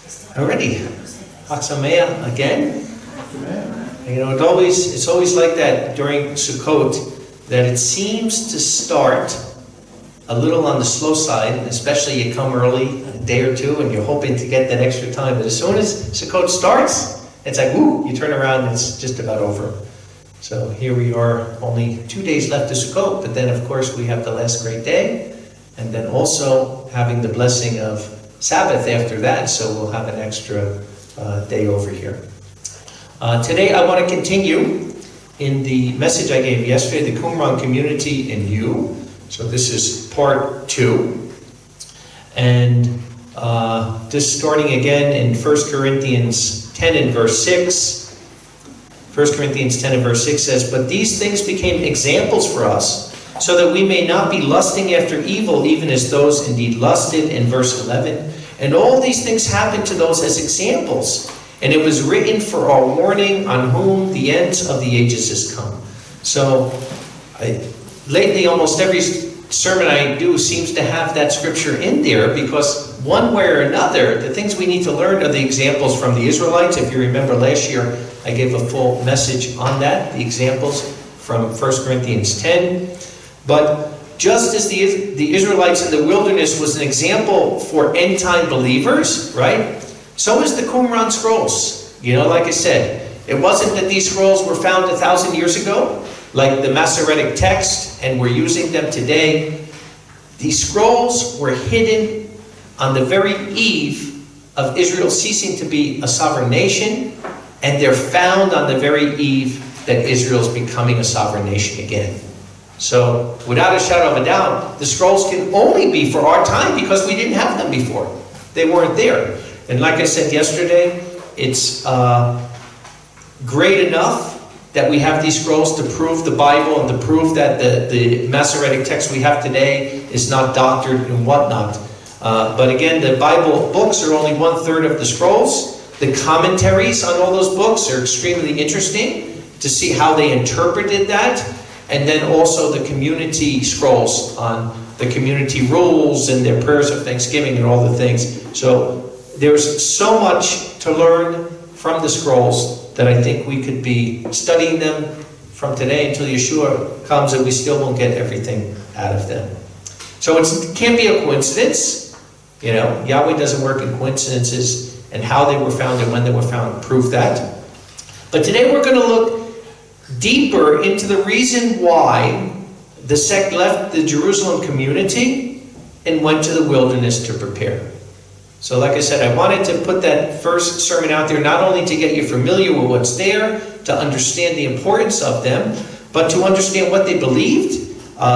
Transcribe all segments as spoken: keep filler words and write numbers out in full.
Alrighty, Haksamea again. You know, it always it's always like that during Sukkot, that it seems to start a little on the slow side, especially you come early, a day or two, and you're hoping to get that extra time. But as soon as Sukkot starts, it's like, woo, you turn around and it's just about over. So here we are, only two days left to Sukkot, but then of course we have the last great day, and then also having the blessing of Sabbath after that, so we'll have an extra uh, day over here. Uh, today I want to continue in the message I gave yesterday, the Qumran community and you. So this is part two. And uh, just starting again in First Corinthians ten and verse six. First Corinthians ten and verse six says, "But these things became examples for us, so that we may not be lusting after evil, even as those indeed lusted," in verse eleven. "And all these things happened to those as examples. And it was written for our warning, on whom the ends of the ages has come." So, I, lately almost every sermon I do seems to have that scripture in there, because one way or another, the things we need to learn are the examples from the Israelites. If you remember last year, I gave a full message on that, the examples from First Corinthians ten. But just as the, the Israelites in the wilderness was an example for end-time believers, right? So is the Qumran scrolls. You know, like I said, it wasn't that these scrolls were found a thousand years ago, like the Masoretic text, and we're using them today. These scrolls were hidden on the very eve of Israel ceasing to be a sovereign nation, and they're found on the very eve that Israel's becoming a sovereign nation again. So, without a shadow of a doubt, the scrolls can only be for our time because we didn't have them before. They weren't there. And like I said yesterday, it's uh, great enough that we have these scrolls to prove the Bible and to prove that the, the Masoretic text we have today is not doctored and whatnot. Uh, but again, the Bible books are only one-third of the scrolls. The commentaries on all those books are extremely interesting to see how they interpreted that. And then also the community scrolls on the community rules and their prayers of thanksgiving and all the things. So there's so much to learn from the scrolls that I think we could be studying them from today until Yeshua comes, and we still won't get everything out of them. So it's, it can't be a coincidence. You know, Yahweh doesn't work in coincidences, and how they were found and when they were found prove that. But today we're going to look deeper into the reason why the sect left the Jerusalem community and went to the wilderness to prepare. So like I said, I wanted to put that first sermon out there, not only to get you familiar with what's there, to understand the importance of them, but to understand what they believed,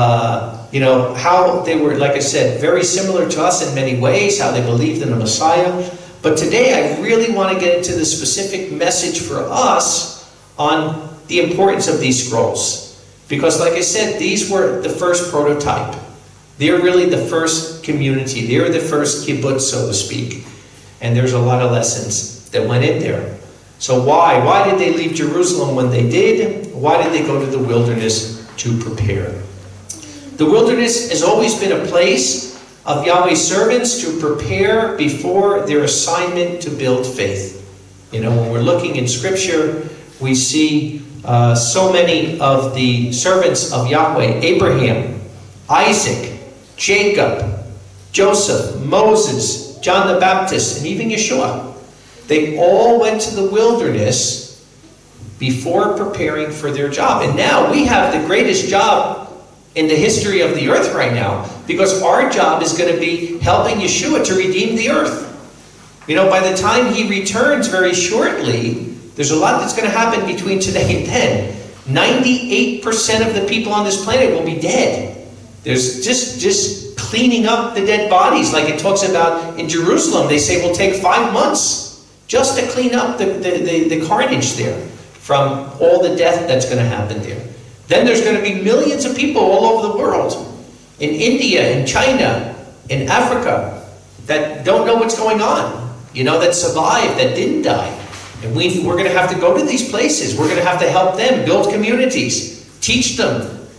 uh, you know, how they were, like I said, very similar to us in many ways, how they believed in the Messiah. But today I really want to get into the specific message for us on the importance of these scrolls. Because like I said, these were the first prototype. They're really the first community. They're the first kibbutz, so to speak. And there's a lot of lessons that went in there. So why? Why did they leave Jerusalem when they did? Why did they go to the wilderness to prepare? The wilderness has always been a place of Yahweh's servants to prepare before their assignment to build faith. You know, when we're looking in Scripture, we see uh, so many of the servants of Yahweh: Abraham, Isaac, Jacob, Joseph, Moses, John the Baptist, and even Yeshua. They all went to the wilderness before preparing for their job. And now we have the greatest job in the history of the earth right now, because our job is going to be helping Yeshua to redeem the earth. You know, by the time he returns very shortly, there's a lot that's going to happen between today and then. ninety-eight percent of the people on this planet will be dead. There's just, just cleaning up the dead bodies, like it talks about in Jerusalem. They say will take five months just to clean up the, the, the, the carnage there from all the death that's going to happen there. Then there's going to be millions of people all over the world, in India, in China, in Africa, that don't know what's going on, you know, that survived, that didn't die. And we, we're going to have to go to these places. We're going to have to help them build communities, teach them,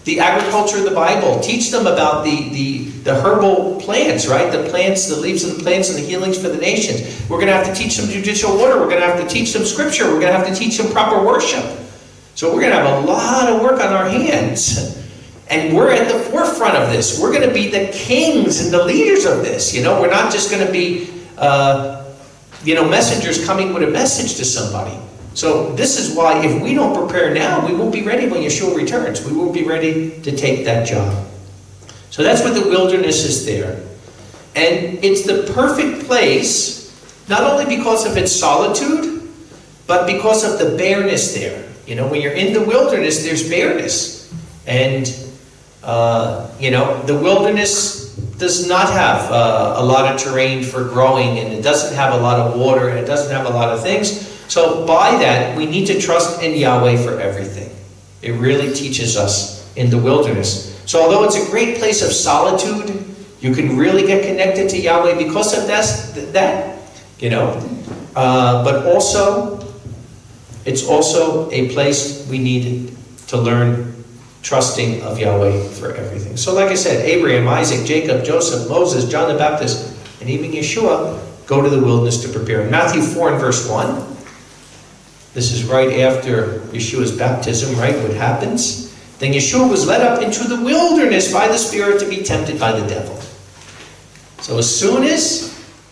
the agriculture of the Bible. Teach them about the, the, the herbal plants, right? The plants, the leaves of the plants and the healings for the nations. We're going to have to teach them judicial order. We're going to have to teach them scripture. We're going to have to teach them proper worship. So we're going to have a lot of work on our hands. And we're at the forefront of this. We're going to be the kings and the leaders of this. You know, we're not just going to be, uh, you know, messengers coming with a message to somebody. So this is why if we don't prepare now, we won't be ready when Yeshua returns. We won't be ready to take that job. So that's what the wilderness is there. And it's the perfect place, not only because of its solitude, but because of the bareness there. You know, when you're in the wilderness, there's bareness. And, uh, you know, the wilderness does not have uh, a lot of terrain for growing, and it doesn't have a lot of water, and it doesn't have a lot of things. So by that, we need to trust in Yahweh for everything. It really teaches us in the wilderness. So although it's a great place of solitude, you can really get connected to Yahweh because of that, that you know. Uh, but also, it's also a place we need to learn trusting of Yahweh for everything. So like I said, Abraham, Isaac, Jacob, Joseph, Moses, John the Baptist, and even Yeshua go to the wilderness to prepare. In Matthew four and verse one, this is right after Yeshua's baptism, right? What happens? Then Yeshua was led up into the wilderness by the Spirit to be tempted by the devil. So as soon as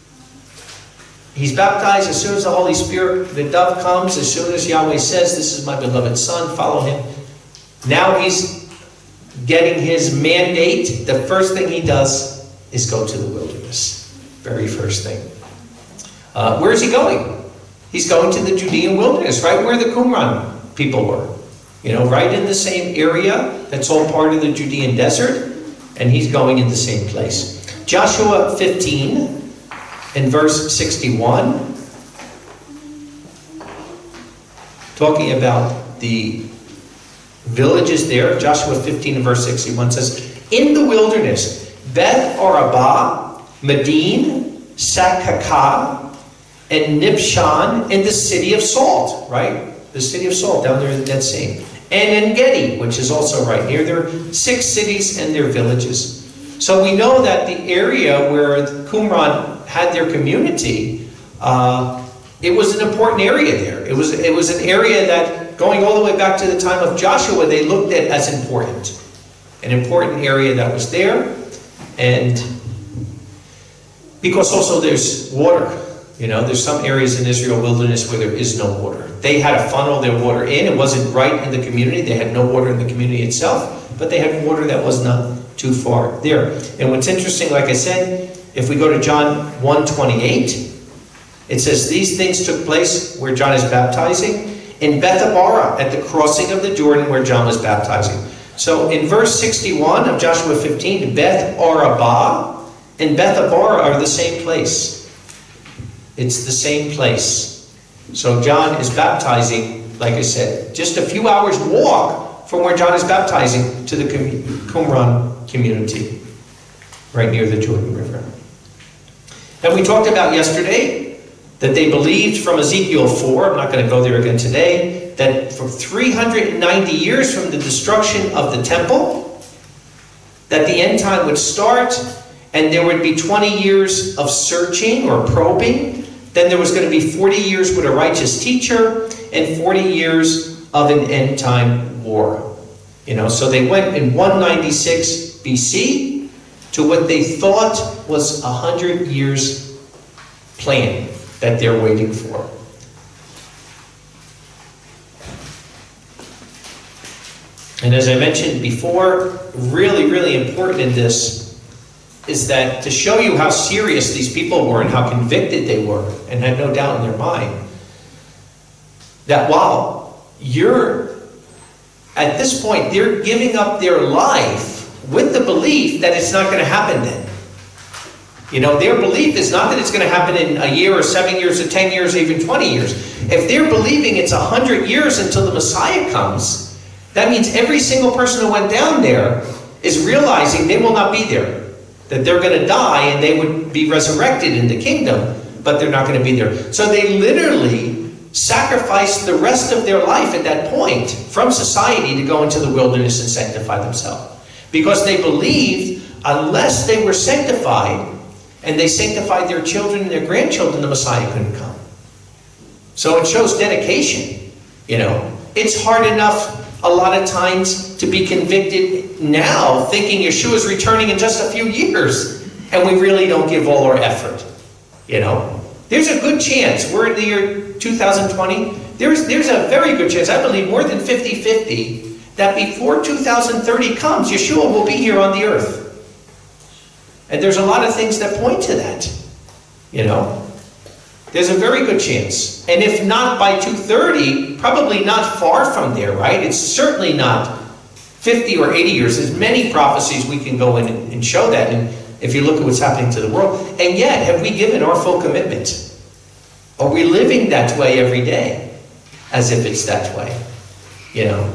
he's baptized, as soon as the Holy Spirit, the dove comes, as soon as Yahweh says, this is my beloved Son, follow him. Now he's getting his mandate. The first thing he does is go to the wilderness. Very first thing. Uh, where is he going? He's going to the Judean wilderness, right where the Qumran people were. You know, right in the same area that's all part of the Judean desert. And he's going in the same place. Joshua fifteen and verse sixty-one. Talking about the villages there. Joshua fifteen and verse sixty-one says, in the wilderness, Beth Arabah, Medin, Sakakah, and Nibshan, in the city of salt, right? The city of salt down there in the Dead Sea. And En Gedi, which is also right near there. Six cities and their villages. So we know that the area where Qumran had their community, uh, it was an important area there. It was, it was an area that, going all the way back to the time of Joshua, they looked at as important. An important area that was there. And because also there's water. You know, there's some areas in Israel wilderness where there is no water. They had to funnel their water in. It wasn't right in the community. They had no water in the community itself, but they had water that was not too far there. And what's interesting, like I said, if we go to John one twenty-eight, it says, these things took place where John is baptizing, in Bethabara, at the crossing of the Jordan where John was baptizing. So in verse sixty-one of Joshua fifteen, Beth Arabah and Bethabara are the same place. It's the same place. So John is baptizing, like I said, just a few hours walk from where John is baptizing to the Qumran community, right near the Jordan River. And we talked about yesterday that they believed from Ezekiel four, I'm not going to go there again today, that for three hundred ninety years from the destruction of the temple, that the end time would start, and there would be twenty years of searching or probing. Then there was going to be forty years with a righteous teacher and forty years of an end time war. You know, so they went in one ninety-six B C to what they thought was a hundred years plan that they're waiting for. And as I mentioned before, really, really important in this is that to show you how serious these people were and how convicted they were and had no doubt in their mind, that while you're, at this point, they're giving up their life with the belief that it's not going to happen then. You know, their belief is not that it's going to happen in a year or seven years or ten years or even twenty years. If they're believing it's a hundred years until the Messiah comes, that means every single person who went down there is realizing they will not be there. That they're going to die and they would be resurrected in the kingdom, but they're not going to be there. So they literally sacrificed the rest of their life at that point from society to go into the wilderness and sanctify themselves. Because they believed unless they were sanctified, and they sanctified their children and their grandchildren, the Messiah couldn't come. So it shows dedication, you know. It's hard enough a lot of times to be convicted now, thinking Yeshua's returning in just a few years, and we really don't give all our effort, you know. There's a good chance, we're in the year two thousand twenty, there's, there's a very good chance, I believe more than fifty fifty, that before two thousand thirty comes, Yeshua will be here on the earth. And there's a lot of things that point to that, you know. There's a very good chance. And if not by two thirty, probably not far from there, right? It's certainly not fifty or eighty years. There's many prophecies we can go in and show that. And if you look at what's happening to the world. And yet, have we given our full commitment? Are we living that way every day? As if it's that way, you know.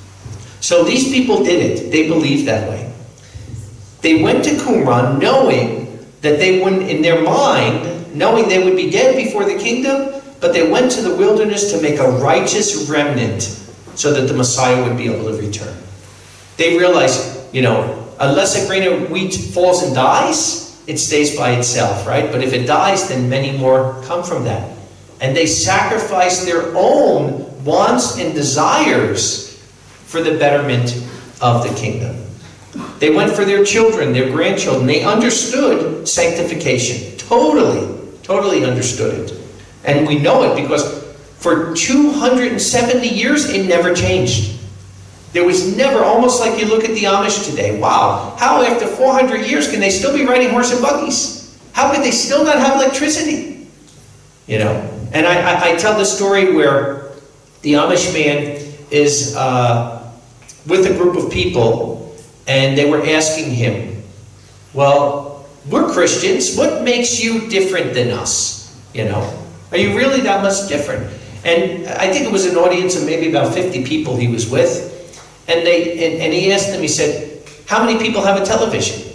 So these people did it. They believed that way. They went to Qumran knowing that they wouldn't, in their mind, knowing they would be dead before the kingdom, but they went to the wilderness to make a righteous remnant so that the Messiah would be able to return. They realized, you know, unless a grain of wheat falls and dies, it stays by itself, right? But if it dies, then many more come from that. And they sacrificed their own wants and desires for the betterment of the kingdom. They went for their children, their grandchildren. They understood sanctification. Totally, totally understood it. And we know it because for two hundred seventy years, it never changed. There was never, almost like you look at the Amish today. Wow, how after four hundred years can they still be riding horse and buggies? How could they still not have electricity? You know, and I, I, I tell the story where the Amish man is uh, with a group of people, and they were asking him, well, we're Christians. What makes you different than us? You know, are you really that much different? And I think it was an audience of maybe about fifty people he was with. And, they, and, and he asked them, he said, how many people have a television?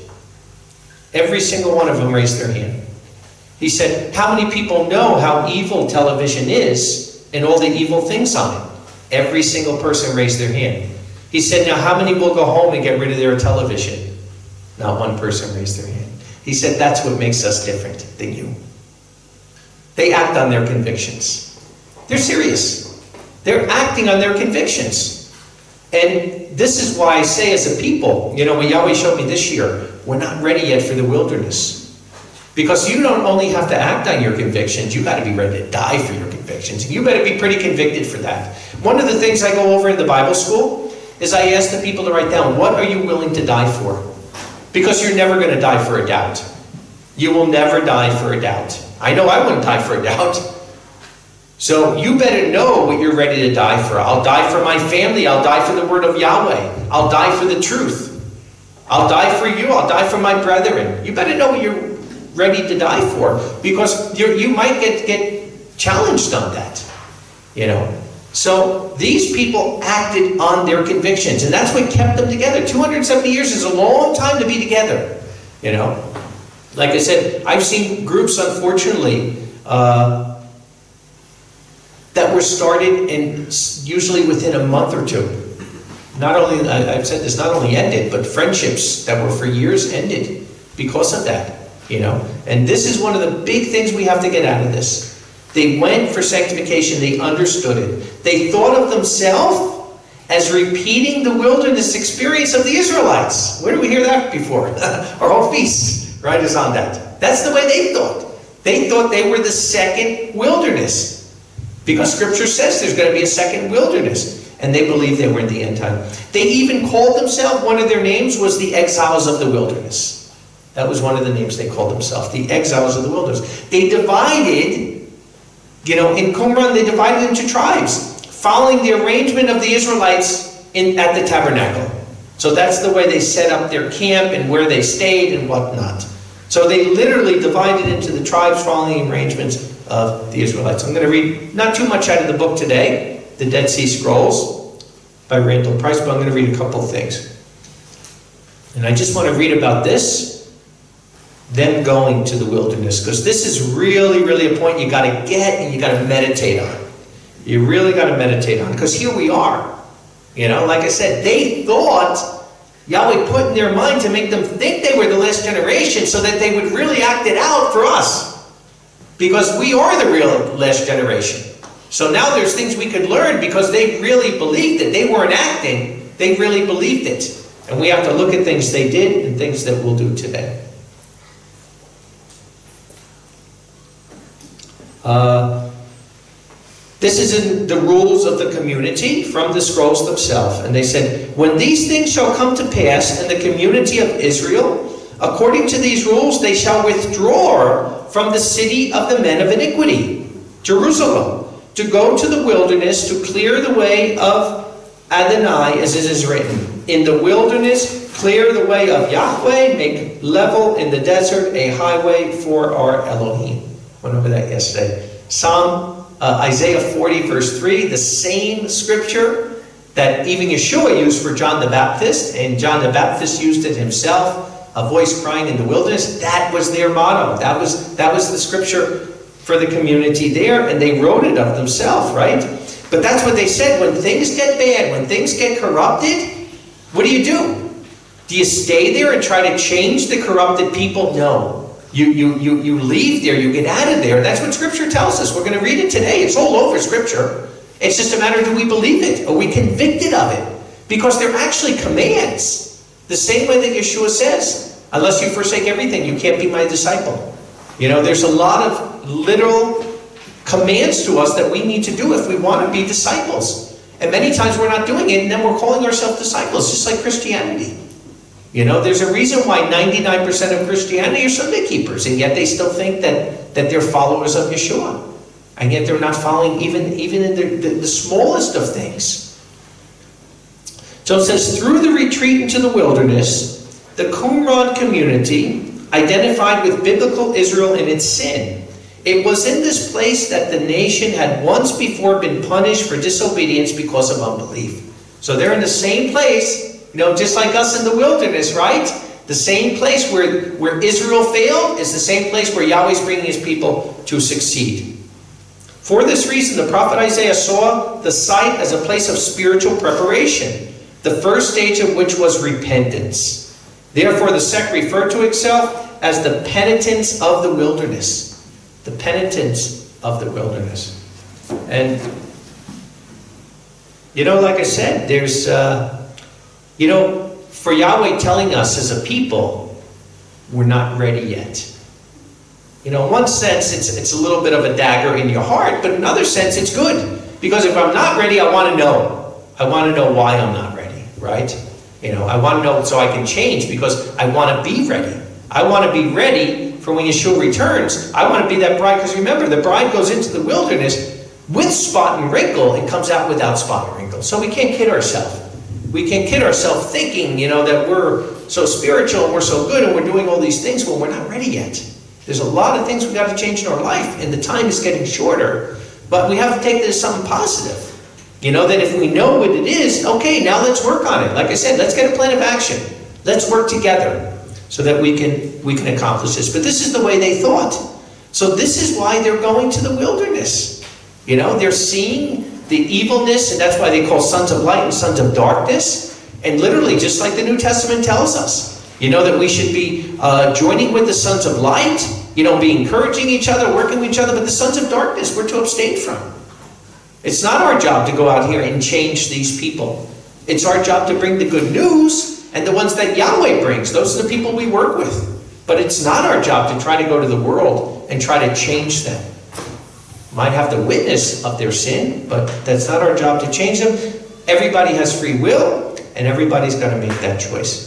Every single one of them raised their hand. He said, how many people know how evil television is and all the evil things on it? Every single person raised their hand. He said, now how many will go home and get rid of their television? Not one person raised their hand. He said, that's what makes us different than you. They act on their convictions. They're serious. They're acting on their convictions. And this is why I say as a people, you know, what Yahweh showed me this year, we're not ready yet for the wilderness. Because you don't only have to act on your convictions, you got to be ready to die for your convictions. And you better be pretty convicted for that. One of the things I go over in the Bible school is I ask the people to write down, what are you willing to die for? Because you're never going to die for a doubt. You will never die for a doubt. I know I wouldn't die for a doubt. So you better know what you're ready to die for. I'll die for my family. I'll die for the word of Yahweh. I'll die for the truth. I'll die for you. I'll die for my brethren. You better know what you're ready to die for, because you're, you might get, get challenged on that. You know. So these people acted on their convictions, and that's what kept them together. two hundred seventy years is a long time to be together. You know. Like I said, I've seen groups, unfortunately, uh, that were started in usually within a month or two. Not only, I've said this, not only ended, but friendships that were for years ended because of that, you know. And this is one of the big things we have to get out of this. They went for sanctification, they understood it. They thought of themselves as repeating the wilderness experience of the Israelites. Where did we hear that before? Our whole feast, right, is on that. That's the way they thought. They thought they were the second wilderness. Because Scripture says there's going to be a second wilderness. And they believed they were in the end time. They even called themselves, one of their names was the exiles of the wilderness. That was one of the names they called themselves, the exiles of the wilderness. They divided, you know, in Qumran, they divided into tribes, following the arrangement of the Israelites in, at the tabernacle. So that's the way they set up their camp and where they stayed and whatnot. So they literally divided into the tribes following the arrangements of the Israelites. I'm going to read not too much out of the book today, the Dead Sea Scrolls by Randall Price, but I'm going to read a couple of things. And I just want to read about this, them going to the wilderness, because this is really, really a point you got to get and you got to meditate on. You really got to meditate on it, because here we are. You know, like I said, they thought Yahweh put in their mind to make them think they were the last generation so that they would really act it out for us. Because we are the real last generation. So now there's things we could learn because they really believed it. They weren't acting. They really believed it. And we have to look at things they did and things that we'll do today. Uh, this is in the rules of the community from the scrolls themselves. And they said, when these things shall come to pass in the community of Israel, according to these rules, they shall withdraw from the city of the men of iniquity, Jerusalem, to go to the wilderness to clear the way of Adonai, as it is written. In the wilderness, clear the way of Yahweh, make level in the desert a highway for our Elohim. Went over that yesterday. Psalm, uh, Isaiah forty, verse three, the same scripture that even Yeshua used for John the Baptist, and John the Baptist used it himself, a voice crying in the wilderness. That was their motto. That was, that was the scripture for the community there, and they wrote it up themselves, right? But that's what they said. When things get bad, when things get corrupted, what do you do? Do you stay there and try to change the corrupted people? No. You, you, you, you leave there, you get out of there. That's what Scripture tells us. We're going to read it today. It's all over Scripture. It's just a matter of do we believe it? Are we convicted of it? Because they're actually commands. The same way that Yeshua says, unless you forsake everything, you can't be my disciple. You know, there's a lot of literal commands to us that we need to do if we want to be disciples. And many times we're not doing it, and then we're calling ourselves disciples, just like Christianity. You know, there's a reason why ninety-nine percent of Christianity are Sunday keepers, and yet they still think that, that they're followers of Yeshua. And yet they're not following even, even in the, the, the smallest of things. So it says, through the retreat into the wilderness, the Qumran community identified with biblical Israel in its sin. It was in this place that the nation had once before been punished for disobedience because of unbelief. So they're in the same place, you know, just like us in the wilderness, right? The same place where, where Israel failed is the same place where Yahweh is bringing his people to succeed. For this reason, the prophet Isaiah saw the site as a place of spiritual preparation, the first stage of which was repentance. Therefore, the sect referred to itself as the penitents of the wilderness. The penitents of the wilderness. And, you know, like I said, there's, uh, you know, for Yahweh telling us as a people, we're not ready yet. You know, in one sense, it's, it's a little bit of a dagger in your heart, but in another sense, it's good. Because if I'm not ready, I want to know. I want to know why I'm not ready, right? You know, I want to know so I can change because I want to be ready. I want to be ready for when Yeshua returns. I want to be that bride, because remember, the bride goes into the wilderness with spot and wrinkle and comes out without spot and wrinkle. So we can't kid ourselves. We can't kid ourselves thinking, you know, that we're so spiritual and we're so good and we're doing all these things when we're not ready yet. There's a lot of things we've got to change in our life, and the time is getting shorter. But we have to take this as something positive. You know, that if we know what it is, okay, now let's work on it. Like I said, let's get a plan of action. Let's work together so that we can, we can accomplish this. But this is the way they thought. So this is why they're going to the wilderness. You know, they're seeing the evilness, and that's why they call sons of light and sons of darkness. And literally, just like the New Testament tells us, you know, that we should be uh, joining with the sons of light, you know, be encouraging each other, working with each other, but the sons of darkness we're to abstain from. It's not our job to go out here and change these people. It's our job to bring the good news, and the ones that Yahweh brings, those are the people we work with. But it's not our job to try to go to the world and try to change them. Might have the witness of their sin, but that's not our job to change them. Everybody has free will, and everybody's got to make that choice.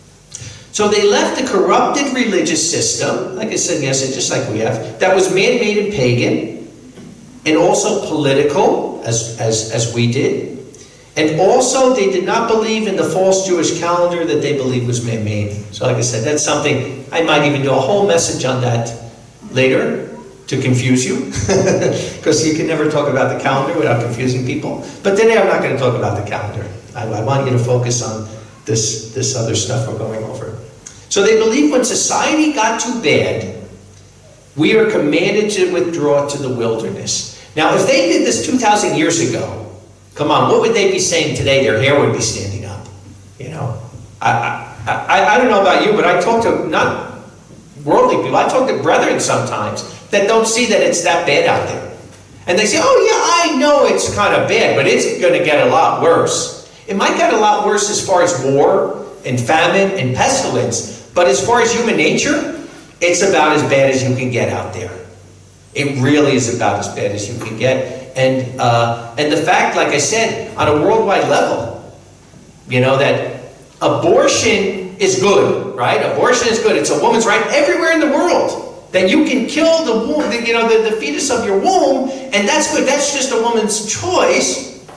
So they left the corrupted religious system, like I said yesterday, just like we have, that was man-made and pagan, and also political, as, as, as we did. And also, they did not believe in the false Jewish calendar that they believed was man-made. So like I said, that's something, I might even do a whole message on that later to confuse you. Because you can never talk about the calendar without confusing people. But today I'm not going to talk about the calendar. I, I want you to focus on this, this other stuff we're going over. So they believe when society got too bad, we are commanded to withdraw to the wilderness. Now, if they did this two thousand years ago, come on, what would they be saying today? Their hair would be standing up. You know, I, I, I, I don't know about you, but I talk to, not worldly people, I talk to brethren sometimes that don't see that it's that bad out there. And they say, oh yeah, I know it's kind of bad, but it's going to get a lot worse. It might get a lot worse as far as war and famine and pestilence, but as far as human nature, it's about as bad as you can get out there. It really is about as bad as you can get. And, uh, and the fact, like I said, on a worldwide level, you know, that abortion is good, right? Abortion is good. It's a woman's right everywhere in the world. That you can kill the womb, the, you know, the, the fetus of your womb, and that's good. That's just a woman's choice.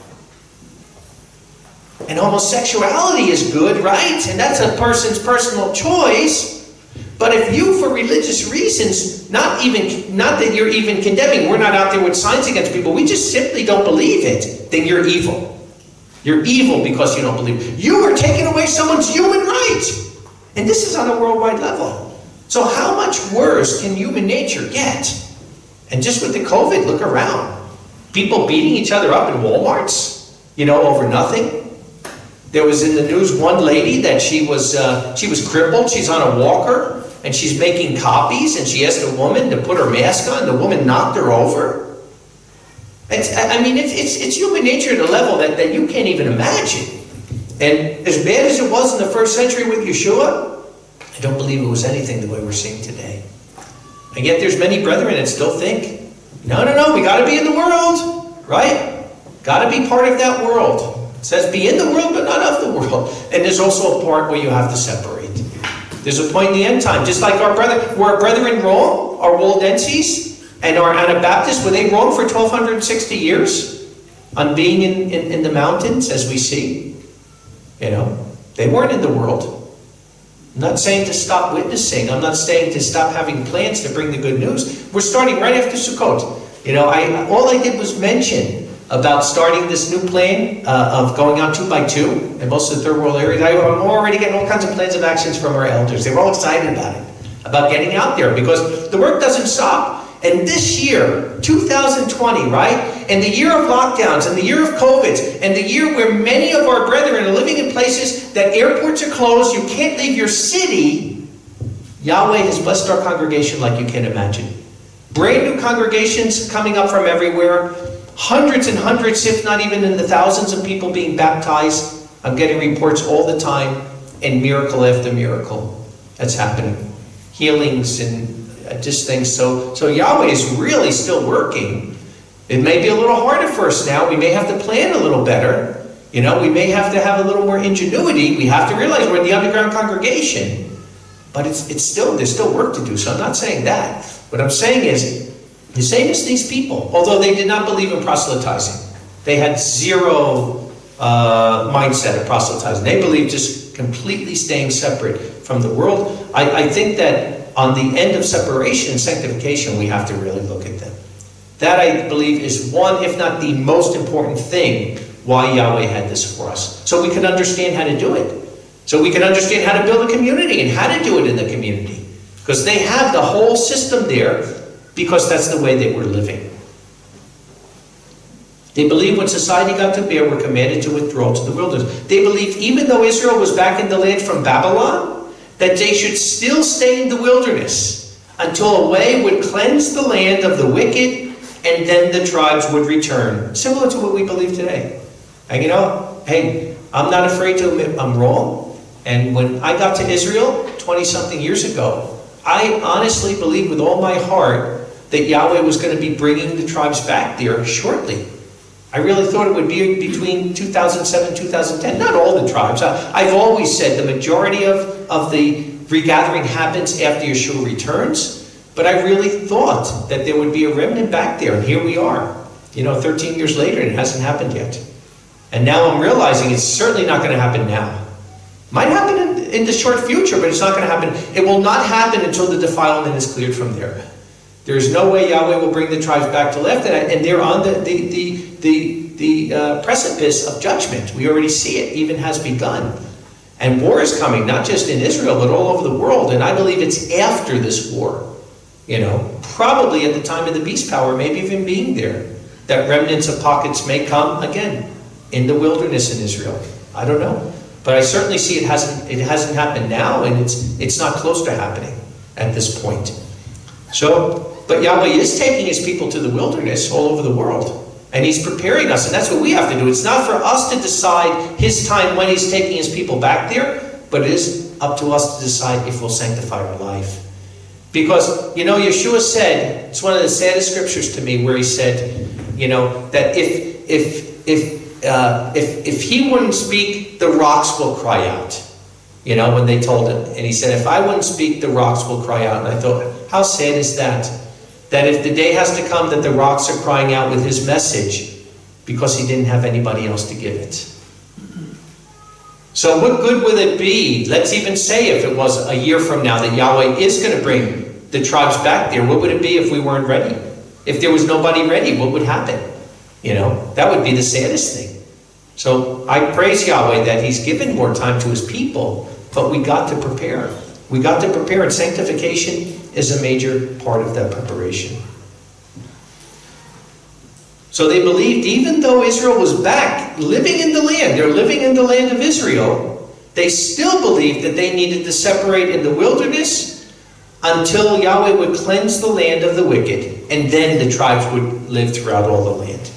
And homosexuality is good, right? And that's a person's personal choice. But if you, for religious reasons, not even, not that you're even condemning, we're not out there with signs against people, we just simply don't believe it, then you're evil. You're evil because you don't believe it. You are taking away someone's human right. And this is on a worldwide level. So how much worse can human nature get? And just with the COVID, look around. People beating each other up in Walmarts, you know, over nothing. There was in the news one lady that she was, uh, she was crippled. She's on a walker, and she's making copies, and she asked a woman to put her mask on. The woman knocked her over. It's, I mean, it's, it's, it's human nature at a level that, that you can't even imagine. And as bad as it was in the first century with Yeshua, I don't believe it was anything the way we're seeing today. And yet there's many brethren that still think, no, no, no, we got to be in the world, right? Got to be part of that world. It says be in the world, but not of the world. And there's also a part where you have to separate. There's a point in the end time, just like our brethren, were our brethren wrong, our Waldenses and our Anabaptists, were they wrong for twelve sixty years on being in, in, in the mountains, as we see? You know, they weren't in the world. I'm not saying to stop witnessing. I'm not saying to stop having plans to bring the good news. We're starting right after Sukkot. You know, I all I did was mention about starting this new plan uh, of going out two by two in most of the third world areas. I, I'm already getting all kinds of plans of actions from our elders. They were all excited about it, about getting out there, because the work doesn't stop. And this year, two thousand twenty, right? And the year of lockdowns, and the year of COVID, and the year where many of our brethren are living in places that airports are closed, you can't leave your city, Yahweh has blessed our congregation like you can't imagine. Brand new congregations coming up from everywhere. Hundreds and hundreds, if not even in the thousands of people being baptized. I'm getting reports all the time, and miracle after miracle that's happening. Healings and just things. So, so Yahweh is really still working. It may be a little harder for us now. We may have to plan a little better. You know, we may have to have a little more ingenuity. We have to realize we're in the underground congregation. But it's, it's still, there's still work to do. So I'm not saying that. What I'm saying is, the same as these people, although they did not believe in proselytizing. They had zero uh, mindset of proselytizing. They believed just completely staying separate from the world. I, I think that on the end of separation and sanctification, we have to really look at them. That, I believe, is one, if not the most important thing why Yahweh had this for us. So we can understand how to do it. So we can understand how to build a community and how to do it in the community. Because they have the whole system there, because that's the way they were living. They believed when society got to bear, were commanded to withdraw to the wilderness. They believed even though Israel was back in the land from Babylon, that they should still stay in the wilderness until a way would cleanse the land of the wicked, and then the tribes would return. Similar to what we believe today. And you know, hey, I'm not afraid to admit I'm wrong. And when I got to Israel twenty-something years ago, I honestly believed with all my heart that Yahweh was going to be bringing the tribes back there shortly. I really thought it would be between two thousand seven and two thousand ten. Not all the tribes. I, I've always said the majority of, of the regathering happens after Yeshua returns. But I really thought that there would be a remnant back there. And here we are. You know, thirteen years later, and it hasn't happened yet. And now I'm realizing it's certainly not going to happen now. Might happen in, in the short future, but it's not going to happen. It will not happen until the defilement is cleared from there. There is no way Yahweh will bring the tribes back to life, and they're on the the the the, the uh, precipice of judgment. We already see it; even has begun, and war is coming, not just in Israel but all over the world. And I believe it's after this war, you know, probably at the time of the beast power, maybe even being there. that remnants of pockets may come again in the wilderness in Israel. I don't know. But I certainly see it hasn't, it hasn't happened now, and it's, it's not close to happening at this point. So, but Yahweh is taking his people to the wilderness all over the world. And he's preparing us, and that's what we have to do. It's not for us to decide his time when he's taking his people back there, but it is up to us to decide if we'll sanctify our life. Because, you know, Yeshua said, it's one of the saddest scriptures to me, where he said, you know, that if if if uh, if if he wouldn't speak, the rocks will cry out. You know, when they told him, and he said, if I wouldn't speak, the rocks will cry out. And I thought, how sad is that? That if the day has to come that the rocks are crying out with his message, because he didn't have anybody else to give it. So what good will it be? Let's even say if it was a year from now that Yahweh is going to bring the tribes back there. What would it be if we weren't ready? If there was nobody ready, what would happen? You know, that would be the saddest thing. So I praise Yahweh that he's given more time to his people, but we got to prepare. We got to prepare, and sanctification is a major part of that preparation. So they believed, even though Israel was back living in the land, they're living in the land of Israel, they still believed that they needed to separate in the wilderness until Yahweh would cleanse the land of the wicked, and then the tribes would live throughout all the land.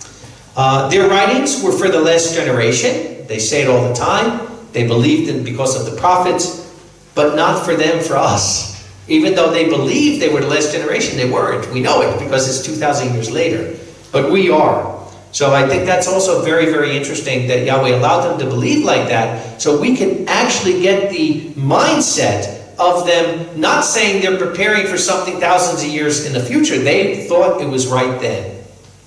Uh, their writings were for the last generation. They say it all the time. They believed in because of the prophets, but not for them, for us. Even though they believed they were the last generation, they weren't. We know it because it's two thousand years later. But we are. So I think that's also very, very interesting that Yahweh allowed them to believe like that, so we can actually get the mindset of them not saying they're preparing for something thousands of years in the future. They thought it was right then.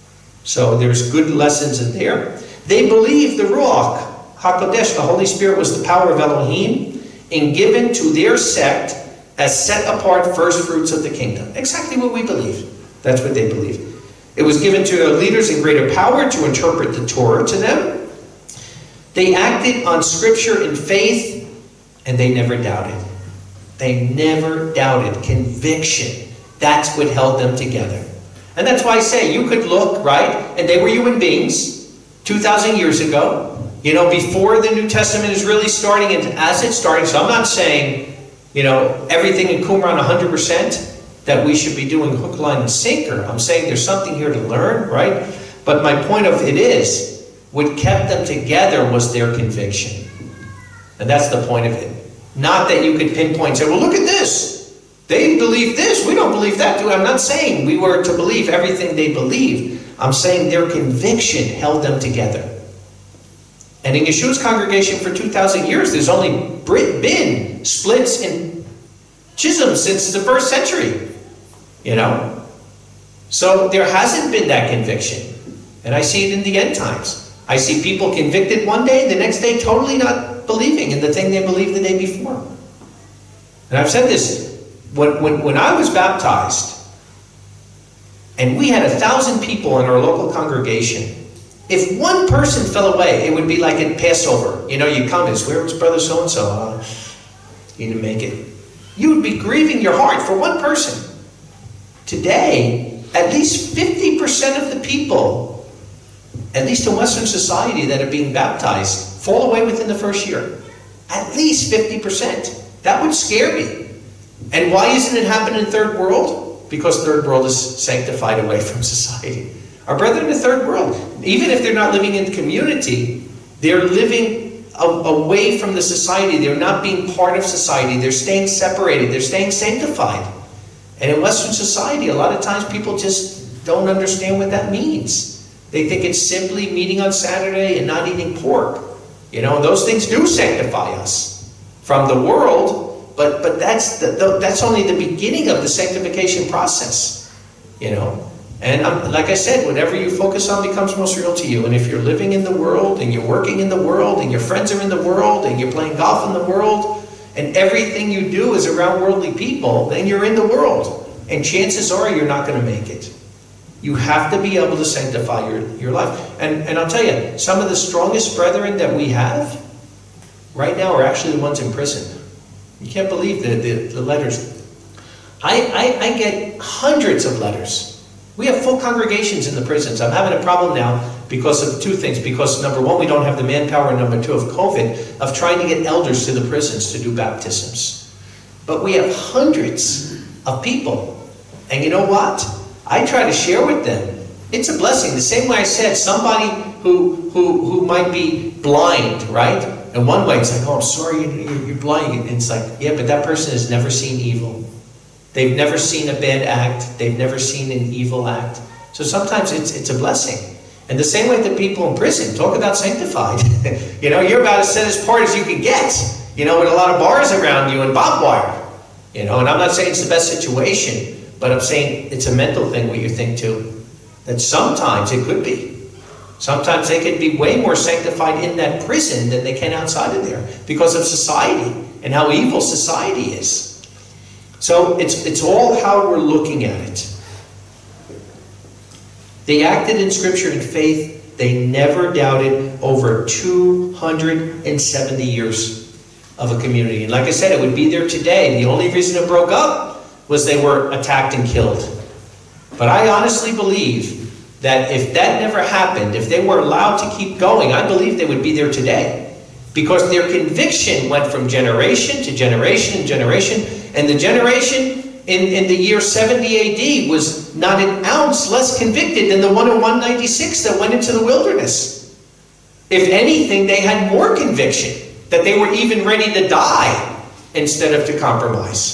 So there's good lessons in there. They believed the Ruach HaKodesh, the Holy Spirit, was the power of Elohim, and given to their sect as set apart first fruits of the kingdom. Exactly what we believe. That's what they believe. It was given to their leaders in greater power to interpret the Torah to them. They acted on Scripture in faith, and they never doubted. They never doubted. Conviction. That's what held them together. And that's why I say, you could look, right? And they were human beings two thousand years ago. You know, before the New Testament is really starting, and as it's starting. So I'm not saying, you know, everything in Qumran one hundred percent. That we should be doing hook, line, and sinker. I'm saying there's something here to learn, right? But my point of it is, what kept them together was their conviction. And that's the point of it. Not that you could pinpoint and say, well, look at this. They believe this. We don't believe that. I'm not saying we were to believe everything they believed. I'm saying their conviction held them together. And in Yeshua's congregation for two thousand years, there's only been splits and schisms since the first century. You know? So there hasn't been that conviction. And I see it in the end times. I see people convicted one day, the next day totally not believing in the thing they believed the day before. And I've said this, when, when, when I was baptized, and we had a thousand people in our local congregation, if one person fell away, it would be like at Passover. You know, you come and say, where was brother so-and-so? Uh, he didn't make it. You would be grieving your heart for one person. Today, at least fifty percent of the people, at least in Western society, that are being baptized, fall away within the first year. At least fifty percent. That would scare me. And why isn't it happening in third world? Because third world is sanctified away from society. Our brethren in the third world, even if they're not living in the community, they're living a away from the society. They're not being part of society. They're staying separated. They're staying sanctified. And in Western society, a lot of times people just don't understand what that means. They think it's simply meeting on Saturday and not eating pork. You know, those things do sanctify us from the world, but, but that's, the, the, that's only the beginning of the sanctification process. You know, and um, like I said, whatever you focus on becomes most real to you. And if you're living in the world, and you're working in the world, and your friends are in the world, and you're playing golf in the world, and everything you do is around worldly people, then you're in the world. And chances are you're not going to make it. You have to be able to sanctify your, your life. And, and I'll tell you, some of the strongest brethren that we have right now are actually the ones in prison. You can't believe the, the, the letters. I, I, I get hundreds of letters We have full congregations in the prisons. I'm having a problem now because of two things. Because number one, we don't have the manpower, and number two, of COVID, of trying to get elders to the prisons to do baptisms. But we have hundreds of people. And you know what? I try to share with them. It's a blessing. The same way I said, somebody who, who, who might be blind, right? And one way it's like, oh, I'm sorry, you're, you're blind. And it's like, yeah, but that person has never seen evil. They've never seen a bad act. They've never seen an evil act. So sometimes it's, it's a blessing. And the same way the people in prison, talk about sanctified. You know, you're about as set as apart as you can get. You know, with a lot of bars around you and barbed wire. You know, and I'm not saying it's the best situation, but I'm saying it's a mental thing what you think too. That sometimes it could be. Sometimes they could be way more sanctified in that prison than they can outside of there because of society and how evil society is. So it's, it's all how we're looking at it. They acted in Scripture in faith. They never doubted over two hundred seventy years of a community. And like I said, it would be there today. The only reason it broke up was they were attacked and killed. But I honestly believe that if that never happened, if they were allowed to keep going, I believe they would be there today. Because their conviction went from generation to generation and generation. And the generation in, in the year seventy A D was not an ounce less convicted than the one in one ninety-six that went into the wilderness. If anything, they had more conviction that they were even ready to die instead of to compromise.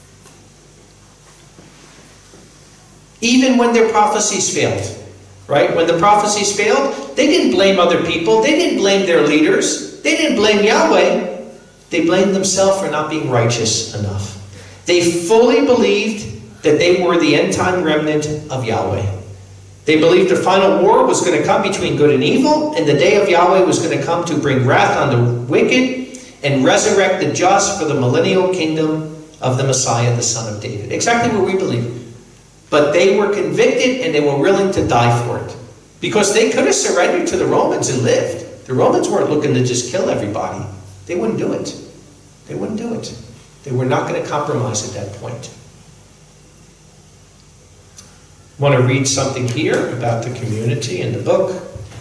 Even when their prophecies failed, right? When the prophecies failed, they didn't blame other people. They didn't blame their leaders. They didn't blame Yahweh. They blamed themselves for not being righteous enough. They fully believed that they were the end-time remnant of Yahweh. They believed the final war was going to come between good and evil, and the day of Yahweh was going to come to bring wrath on the wicked and resurrect the just for the millennial kingdom of the Messiah, the Son of David. Exactly what we believe. But they were convicted and they were willing to die for it. Because they could have surrendered to the Romans and lived. The Romans weren't looking to just kill everybody. They wouldn't do it. They wouldn't do it. They were not going to compromise at that point. I want to read something here about the community in the book.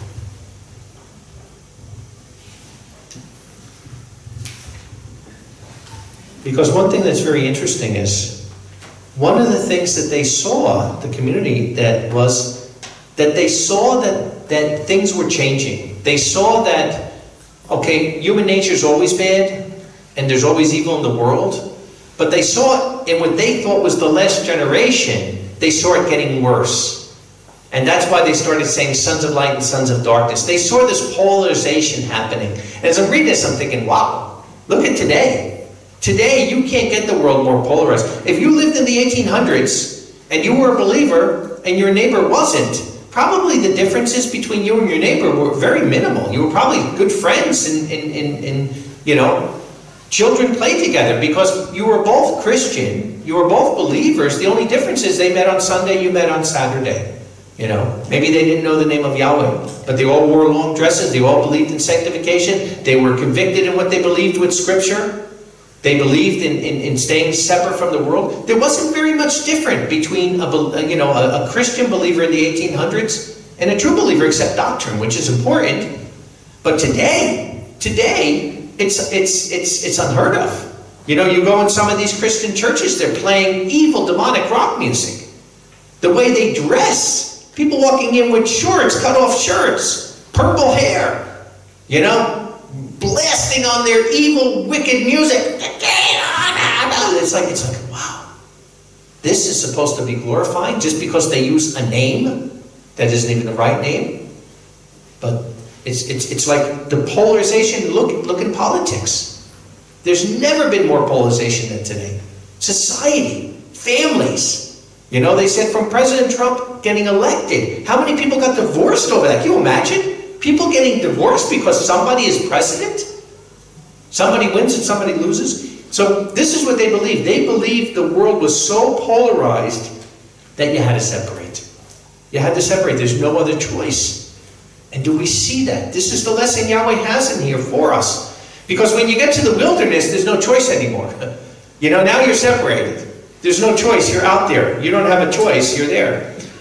Because one thing that's very interesting is, one of the things that they saw, the community, that was that they saw that, that things were changing. They saw that, okay, human nature is always bad, and there's always evil in the world. But they saw it in what they thought was the last generation, they saw it getting worse. And that's why they started saying sons of light and sons of darkness. They saw this polarization happening. And as I'm reading this, I'm thinking, wow, look at today. Today, you can't get the world more polarized. If you lived in the eighteen hundreds and you were a believer and your neighbor wasn't, probably the differences between you and your neighbor were very minimal. You were probably good friends and, and, and, and you know, children played together because you were both Christian. You were both believers. The only difference is they met on Sunday, you met on Saturday. You know, maybe they didn't know the name of Yahweh, but they all wore long dresses. They all believed in sanctification. They were convicted in what they believed with Scripture. They believed in, in, in staying separate from the world. There wasn't very much different between a, you know, a, a Christian believer in the eighteen hundreds and a true believer, except doctrine, which is important. But today, today, it's, it's, it's, it's unheard of. You know, you go in some of these Christian churches, they're playing evil, demonic rock music. The way they dress, people walking in with shorts, cut off shirts, purple hair, you know, blasting on their evil, wicked music. It's like, it's like, wow. This is supposed to be glorifying just because they use a name that isn't even the right name. But it's, it's, it's like the polarization. Look, look in politics. There's never been more polarization than today. Society, families. You know, they said from President Trump getting elected, how many people got divorced over that? Can you imagine? People getting divorced because somebody is president? Somebody wins and somebody loses? So this is what they believed. They believed the world was so polarized that you had to separate. You had to separate. There's no other choice. And do we see that? This is the lesson Yahweh has in here for us. Because when you get to the wilderness, there's no choice anymore. You know, now you're separated. There's no choice. You're out there. You don't have a choice. You're there.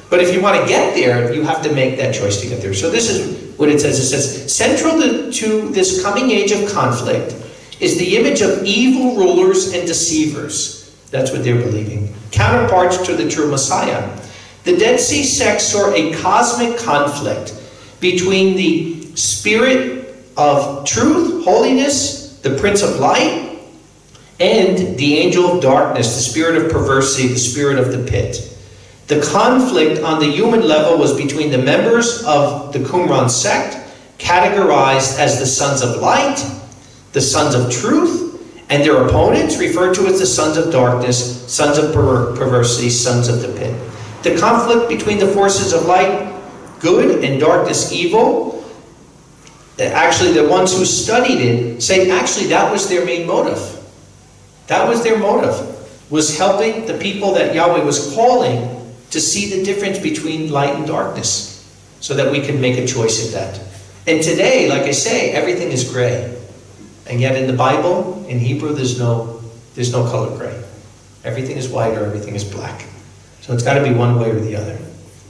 But if you want to get there, you have to make that choice to get there. So this is what it says. It says, central to, to this coming age of conflict is the image of evil rulers and deceivers. That's what they're believing. Counterparts to the true Messiah. The Dead Sea sects saw a cosmic conflict between the spirit of truth, holiness, the Prince of Light, and the angel of darkness, the spirit of perversity, the spirit of the pit. The conflict on the human level was between the members of the Qumran sect, categorized as the sons of light, the sons of truth, and their opponents, referred to as the sons of darkness, sons of per perversity, sons of the pit. The conflict between the forces of light, good, and darkness, evil, actually the ones who studied it say actually that was their main motive. That was their motive, was helping the people that Yahweh was calling to see the difference between light and darkness, so that we can make a choice at that. And today, like I say, everything is gray. And yet in the Bible, in Hebrew, there's no, there's no color gray. Everything is white or everything is black. So it's got to be one way or the other.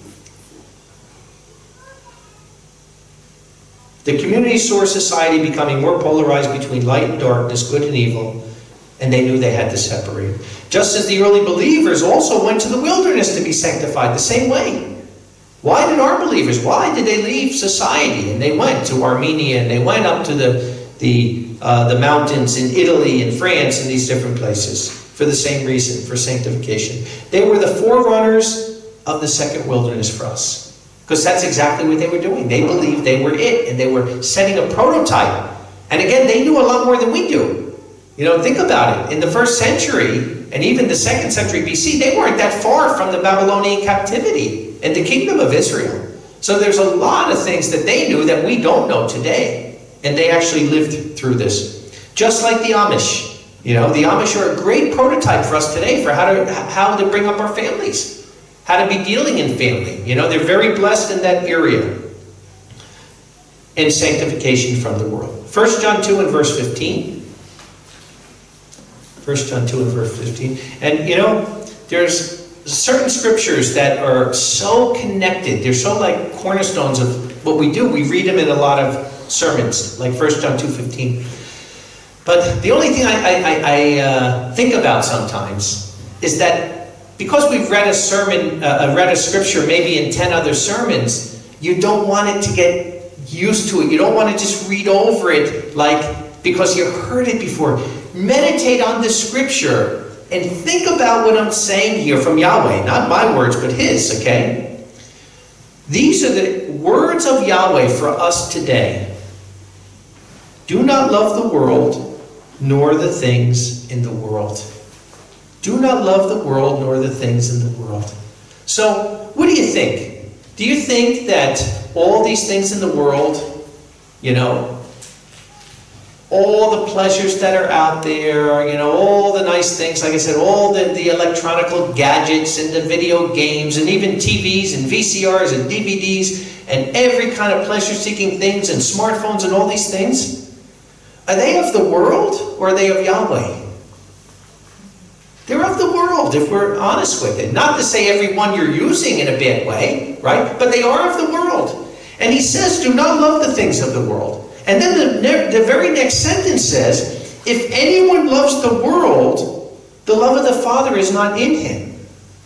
The community saw society becoming more polarized between light and darkness, good and evil, and they knew they had to separate. Just as the early believers also went to the wilderness to be sanctified the same way. Why did our believers, why did they leave society? And they went to Armenia, and they went up to the, the, uh, the mountains in Italy and France and these different places for the same reason, for sanctification. They were the forerunners of the second wilderness for us. Because that's exactly what they were doing. They believed they were it, and they were setting a prototype. And again, they knew a lot more than we do. You know, think about it. In the first century, and even the second century B C, they weren't that far from the Babylonian captivity and the kingdom of Israel. So there's a lot of things that they knew that we don't know today. And they actually lived through this. Just like the Amish. You know, the Amish are a great prototype for us today for how to, how to bring up our families. How to be dealing in family. You know, they're very blessed in that area. And sanctification from the world. First John two and verse fifteen. First John two and verse fifteen. And you know, there's certain scriptures that are so connected. They're so like cornerstones of what we do. We read them in a lot of sermons, like First John two fifteen. But the only thing I, I, I uh, think about sometimes is that because we've read a sermon, uh, read a scripture maybe in ten other sermons, you don't want it to get used to it. You don't want to just read over it like because you heard it before. Meditate on the scripture and think about what I'm saying here from Yahweh. Not my words, but His, okay? These are the words of Yahweh for us today. Do not love the world, nor the things in the world. Do not love the world, nor the things in the world. So, what do you think? Do you think that all these things in the world, you know, all the pleasures that are out there, you know, all the nice things, like I said, all the, the electronical gadgets and the video games and even T Vs and V C Rs and D V Ds and every kind of pleasure-seeking things and smartphones and all these things, are they of the world or are they of Yahweh? They're of the world, if we're honest with it. Not to say every one you're using in a bad way, right? But they are of the world. And He says, do not love the things of the world. And then the, the very next sentence says, if anyone loves the world, the love of the Father is not in him.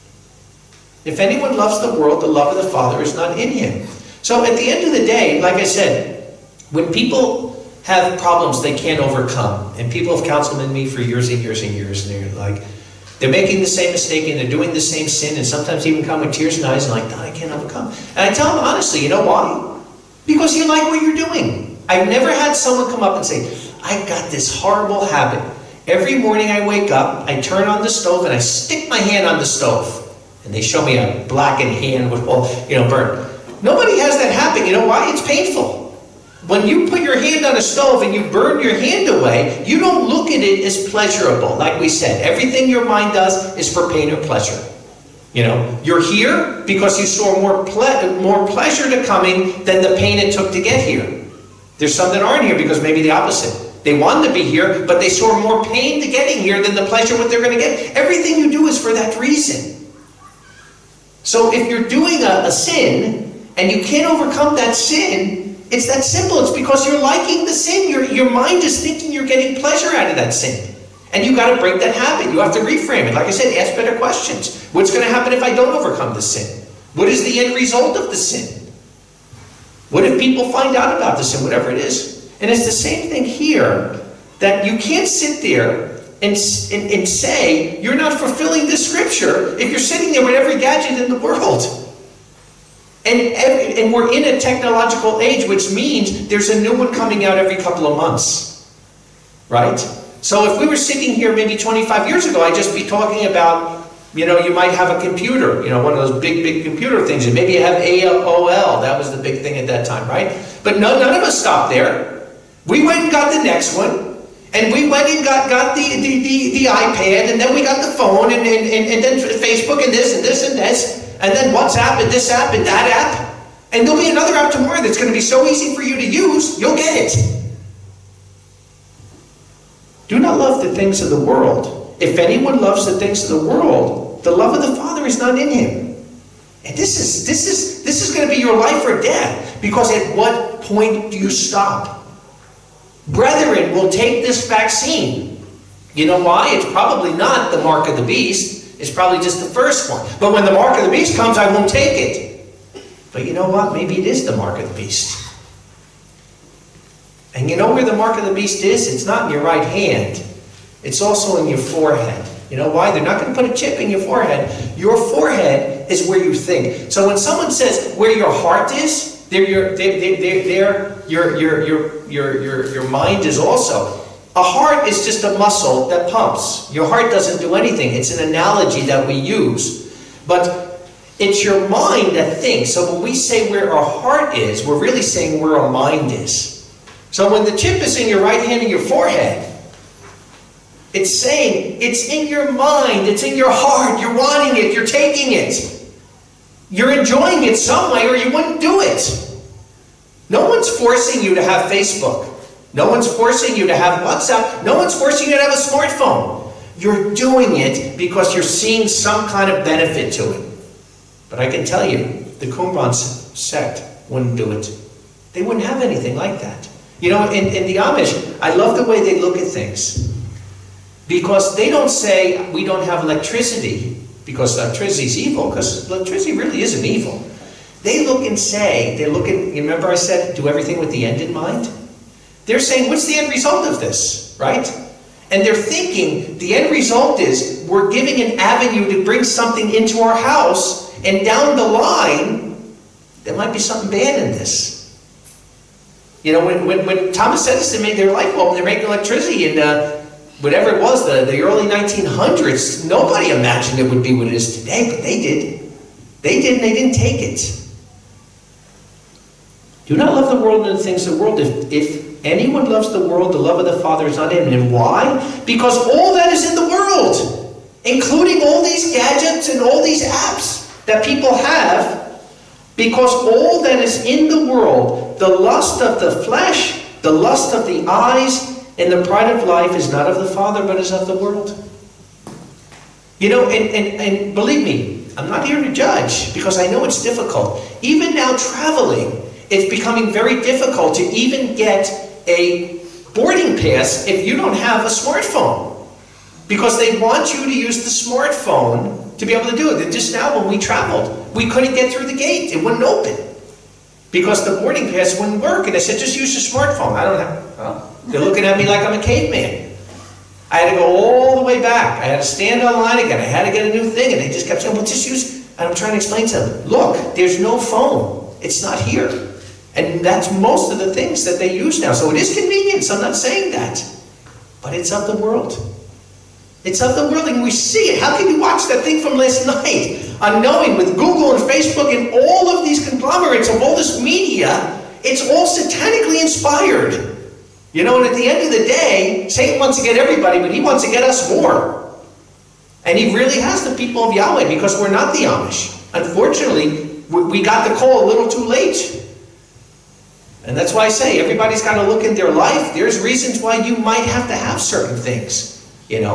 If anyone loves the world, the love of the Father is not in him. So at the end of the day, like I said, when people have problems they can't overcome, and people have counseled with me for years and years and years, and they're like, they're making the same mistake and they're doing the same sin, and sometimes even come with tears in the eyes and like, no, I can't overcome. And I tell them honestly, you know why? Because you like what you're doing. I've never had someone come up and say, I've got this horrible habit. Every morning I wake up, I turn on the stove and I stick my hand on the stove. And they show me a blackened hand with all, you know, burnt. Nobody has that happen. You know why? It's painful. When you put your hand on a stove and you burn your hand away, you don't look at it as pleasurable. Like we said, everything your mind does is for pain or pleasure. You know, you're here because you saw more, ple more pleasure to coming than the pain it took to get here. There's some that aren't here because maybe the opposite. They wanted to be here, but they saw more pain to getting here than the pleasure what they're going to get. Everything you do is for that reason. So if you're doing a, a sin and you can't overcome that sin, it's that simple. It's because you're liking the sin. Your, your mind is thinking you're getting pleasure out of that sin. And you got to break that habit. You have to reframe it. Like I said, ask better questions. What's going to happen if I don't overcome the sin? What is the end result of the sin? What if people find out about the sin? Whatever it is. And it's the same thing here. That you can't sit there and, and, and say you're not fulfilling this scripture if you're sitting there with every gadget in the world. And, every, and we're in a technological age, which means there's a new one coming out every couple of months. Right? So if we were sitting here maybe twenty-five years ago, I'd just be talking about, you know, you might have a computer, you know, one of those big, big computer things, and maybe you have A O L. That was the big thing at that time, right? But no, none of us stopped there. We went and got the next one. And we went and got, got the, the, the, the iPad, and then we got the phone, and, and, and, and then Facebook, and this, and this, and this, and then WhatsApp, and this app, and that app. And there'll be another app tomorrow that's going to be so easy for you to use, you'll get it. Do not love the things of the world. If anyone loves the things of the world, the love of the Father is not in him. And this is, this is, this is going to be your life or death, because at what point do you stop? Brethren will take this vaccine. You know why? It's probably not the mark of the beast. It's probably just the first one. But when the mark of the beast comes, I won't take it. But you know what? Maybe it is the mark of the beast. And you know where the mark of the beast is? It's not in your right hand. It's also in your forehead. You know why? They're not going to put a chip in your forehead. Your forehead is where you think. So when someone says where your heart is, They're your, they're, they're, they're, your, your, your, your, your, your mind is also. A heart is just a muscle that pumps. Your heart doesn't do anything. It's an analogy that we use. But it's your mind that thinks. So when we say where our heart is, we're really saying where our mind is. So when the chip is in your right hand and your forehead, it's saying it's in your mind, it's in your heart, you're wanting it, you're taking it. You're enjoying it some way or you wouldn't do it. No one's forcing you to have Facebook. No one's forcing you to have WhatsApp. No one's forcing you to have a smartphone. You're doing it because you're seeing some kind of benefit to it. But I can tell you, the Qumran sect wouldn't do it. They wouldn't have anything like that. You know, in, in the Amish, I love the way they look at things. Because they don't say, we don't have electricity. Because electricity is evil, because electricity really isn't evil. They look and say, they look at, you remember I said, do everything with the end in mind? They're saying, what's the end result of this, right? And they're thinking, the end result is, we're giving an avenue to bring something into our house, and down the line, there might be something bad in this. You know, when, when, when Thomas Edison made their light bulb, they're making electricity, and uh, whatever it was, the, the early nineteen hundreds, nobody imagined it would be what it is today, but they did. They did, and they didn't take it. Do not love the world and the things of the world. If, if anyone loves the world, the love of the Father is not in him. And why? Because all that is in the world, including all these gadgets and all these apps that people have, because all that is in the world, the lust of the flesh, the lust of the eyes, and the pride of life is not of the Father, but is of the world. You know, and, and, and believe me, I'm not here to judge, because I know it's difficult. Even now traveling, it's becoming very difficult to even get a boarding pass if you don't have a smartphone. Because they want you to use the smartphone to be able to do it. And just now when we traveled, we couldn't get through the gate. It wouldn't open. Because the boarding pass wouldn't work. And they said, just use your smartphone. I don't have... Huh? They're looking at me like I'm a caveman. I had to go all the way back. I had to stand online again. I had to get a new thing. And they just kept saying, well, just use... And I'm trying to explain to them, look, there's no phone. It's not here. And that's most of the things that they use now. So it is convenience. I'm not saying that. But it's of the world. It's of the world, and we see it. How can you watch that thing from last night? Unknowing with Google and Facebook and all of these conglomerates of all this media, it's all satanically inspired. You know, and at the end of the day, Satan wants to get everybody, but he wants to get us more. And he really has the people of Yahweh, because we're not the Amish. Unfortunately, we got the call a little too late. And that's why I say, everybody's got to look in their life. There's reasons why you might have to have certain things, you know.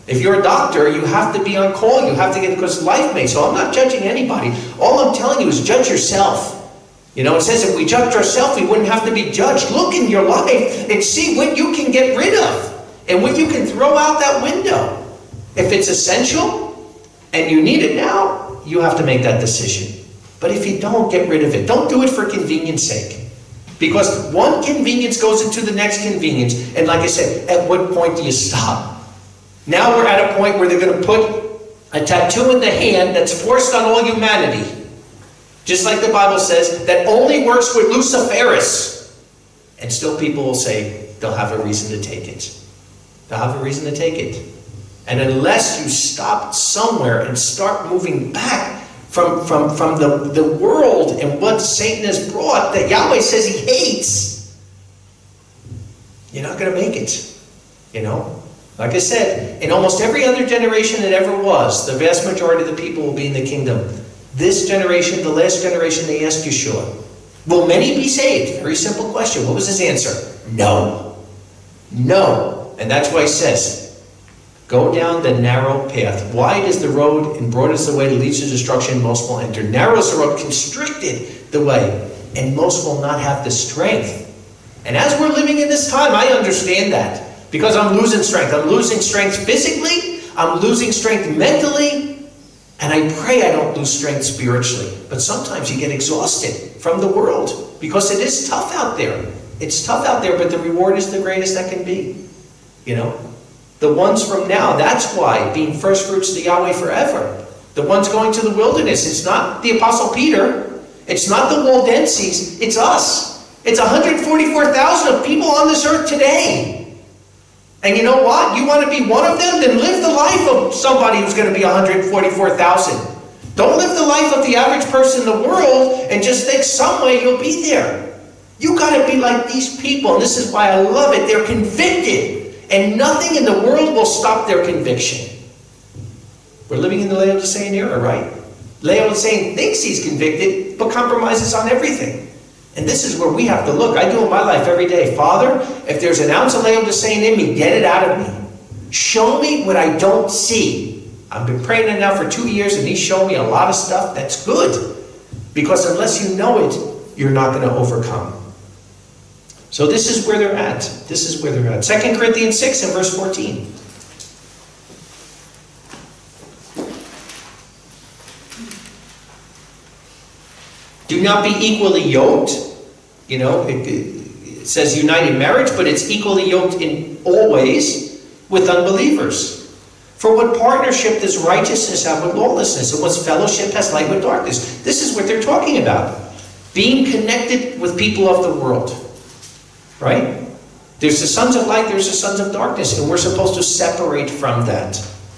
If you're a doctor, you have to be on call. You have to get, because life may. So I'm not judging anybody. All I'm telling you is judge yourself. You know, it says if we judged ourselves, we wouldn't have to be judged. Look in your life and see what you can get rid of and what you can throw out that window. If it's essential and you need it now, you have to make that decision. But if you don't, get rid of it. Don't do it for convenience sake. Because one convenience goes into the next convenience. And like I said, at what point do you stop? Now we're at a point where they're going to put a tattoo in the hand that's forced on all humanity. Just like the Bible says, that only works with Luciferus. And still people will say they'll have a reason to take it. They'll have a reason to take it. And unless you stop somewhere and start moving back from, from, from the, the world and what Satan has brought that Yahweh says he hates, you're not going to make it. You know? Like I said, in almost every other generation that ever was, the vast majority of the people will be in the kingdom. This generation, the last generation, they asked Yeshua, will many be saved? Very simple question. What was his answer? No. No. And that's why he says, go down the narrow path. Wide is the road and broad is the way that leads to destruction. Most will enter. Narrow is the road, constricted the way, and most will not have the strength. And as we're living in this time, I understand that. Because I'm losing strength. I'm losing strength physically. I'm losing strength mentally. And I pray I don't lose strength spiritually. But sometimes you get exhausted from the world. Because it is tough out there. It's tough out there, but the reward is the greatest that can be. You know? The ones from now, that's why being first fruits to Yahweh forever. The ones going to the wilderness. It's not the Apostle Peter. It's not the Waldenses. It's us. It's one hundred forty-four thousand of people on this earth today. And you know what? You want to be one of them? Then live the life of somebody who's going to be one hundred forty-four thousand. Don't live the life of the average person in the world and just think some way you'll be there. You got to be like these people. And this is why I love it. They're convicted. And nothing in the world will stop their conviction. We're living in the Laodicean era, right? Laodicean thinks he's convicted, but compromises on everything. And this is where we have to look. I do in my life every day. Father, if there's an ounce of Laodicean in me, get it out of me. Show me what I don't see. I've been praying it now for two years, and he's shown me a lot of stuff that's good. Because unless you know it, you're not going to overcome. So this is where they're at. This is where they're at. Second Corinthians six and verse fourteen. Do not be equally yoked. You know, it, it says unite in marriage, but it's equally yoked in all ways with unbelievers. For what partnership does righteousness have with lawlessness? And what fellowship has light with darkness? This is what they're talking about. Being connected with people of the world. Right? There's the sons of light, there's the sons of darkness, and we're supposed to separate from that.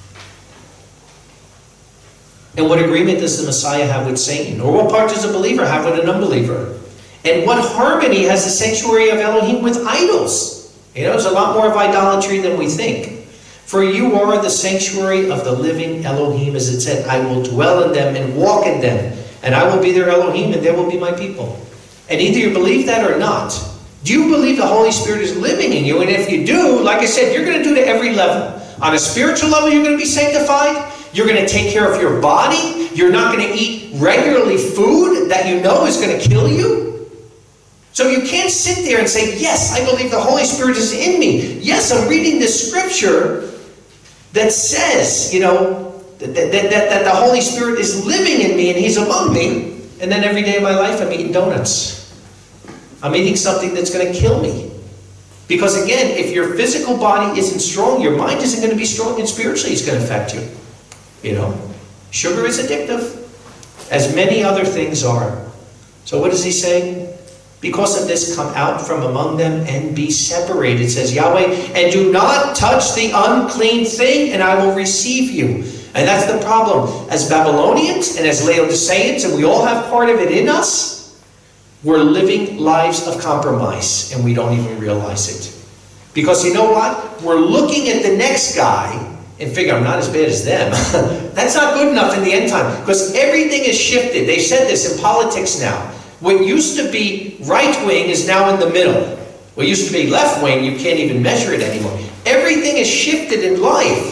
And what agreement does the Messiah have with Satan? Or what part does a believer have with an unbeliever? And what harmony has the sanctuary of Elohim with idols? You know, there's a lot more of idolatry than we think. For you are the sanctuary of the living Elohim, as it said, I will dwell in them and walk in them, and I will be their Elohim, and they will be my people. And either you believe that or not. Do you believe the Holy Spirit is living in you? And if you do, like I said, you're going to do it at every level. On a spiritual level, you're going to be sanctified. You're going to take care of your body. You're not going to eat regularly food that you know is going to kill you. So you can't sit there and say, yes, I believe the Holy Spirit is in me. Yes, I'm reading this scripture that says, you know, that, that, that, that the Holy Spirit is living in me and he's among me. And then every day of my life, I'm eating donuts. I'm eating something that's going to kill me. Because again, if your physical body isn't strong, your mind isn't going to be strong, and spiritually it's going to affect you. You know, sugar is addictive, as many other things are. So what is he saying? Because of this, come out from among them and be separated, says Yahweh, and do not touch the unclean thing, and I will receive you. And that's the problem. As Babylonians and as Laodiceans, and we all have part of it in us, we're living lives of compromise, and we don't even realize it. Because you know what? We're looking at the next guy and figure, I'm not as bad as them. That's not good enough in the end time. Because everything is shifted. They said this in politics now. What used to be right wing is now in the middle. What used to be left wing, you can't even measure it anymore. Everything is shifted in life.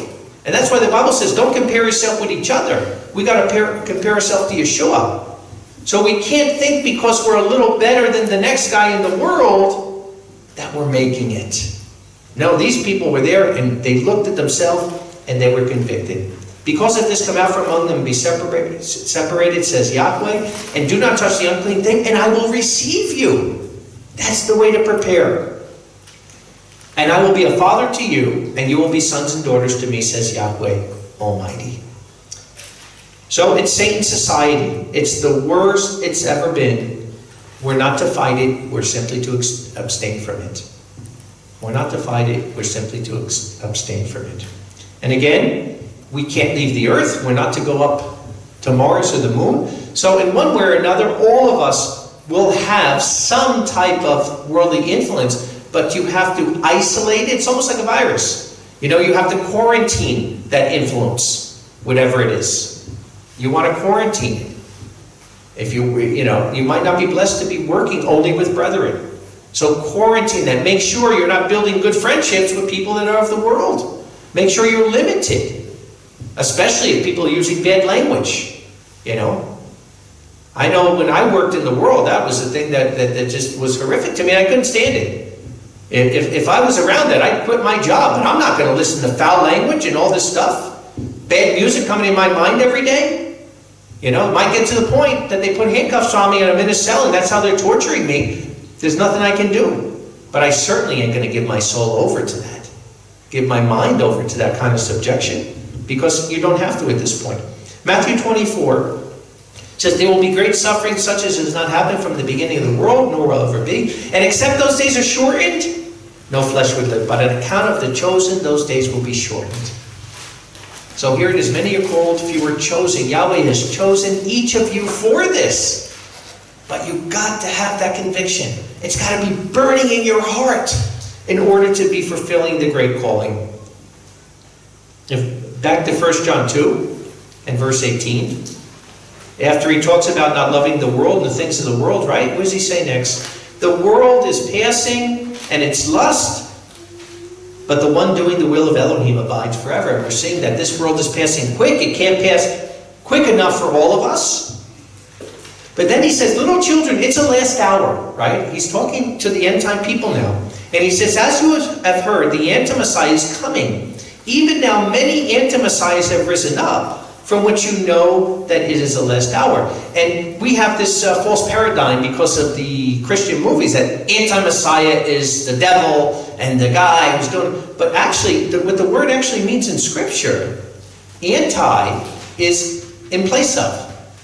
And that's why the Bible says, don't compare yourself with each other. We got to compare ourselves to Yeshua. So we can't think because we're a little better than the next guy in the world that we're making it. No, these people were there and they looked at themselves and they were convicted. Because of this, come out from among them and be separated, separated, says Yahweh, and do not touch the unclean thing, and I will receive you. That's the way to prepare. And I will be a father to you, and you will be sons and daughters to me, says Yahweh Almighty. So it's Satan's society. It's the worst it's ever been. We're not to fight it. We're simply to abstain from it. We're not to fight it. We're simply to abstain from it. And again, we can't leave the earth. We're not to go up to Mars or the moon. So in one way or another, all of us will have some type of worldly influence, but you have to isolate it. It's almost like a virus. You know, you have to quarantine that influence, whatever it is. You want to quarantine it. If you, you know, you might not be blessed to be working only with brethren. So quarantine that. Make sure you're not building good friendships with people that are of the world. Make sure you're limited. Especially if people are using bad language, you know. I know when I worked in the world, that was the thing that, that, that just was horrific to me. I couldn't stand it. If, if I was around that, I'd quit my job. But I'm not going to listen to foul language and all this stuff. Bad music coming in my mind every day. You know, it might get to the point that they put handcuffs on me and I'm in a cell and that's how they're torturing me. There's nothing I can do. But I certainly ain't going to give my soul over to that. Give my mind over to that kind of subjection. Because you don't have to at this point. Matthew twenty-four says, there will be great suffering such as has not happened from the beginning of the world, nor will ever be. And except those days are shortened, no flesh would live. But on account of the chosen, those days will be shortened. So here it is, many are called, few are chosen. Yahweh has chosen each of you for this. But you've got to have that conviction. It's got to be burning in your heart in order to be fulfilling the great calling. If, back to First John two and verse eighteen. After he talks about not loving the world and the things of the world, right? What does he say next? The world is passing and its lust, but the one doing the will of Elohim abides forever. And we're seeing that this world is passing quick. It can't pass quick enough for all of us. But then he says, little children, it's a last hour, right? He's talking to the end time people now. And he says, as you have heard, the anti-Messiah is coming. Even now many anti-Messiahs have risen up, from which you know that it is the last hour. And we have this uh, false paradigm because of the Christian movies that anti-Messiah is the devil and the guy who's doing... But actually, the, what the word actually means in Scripture, anti is in place of.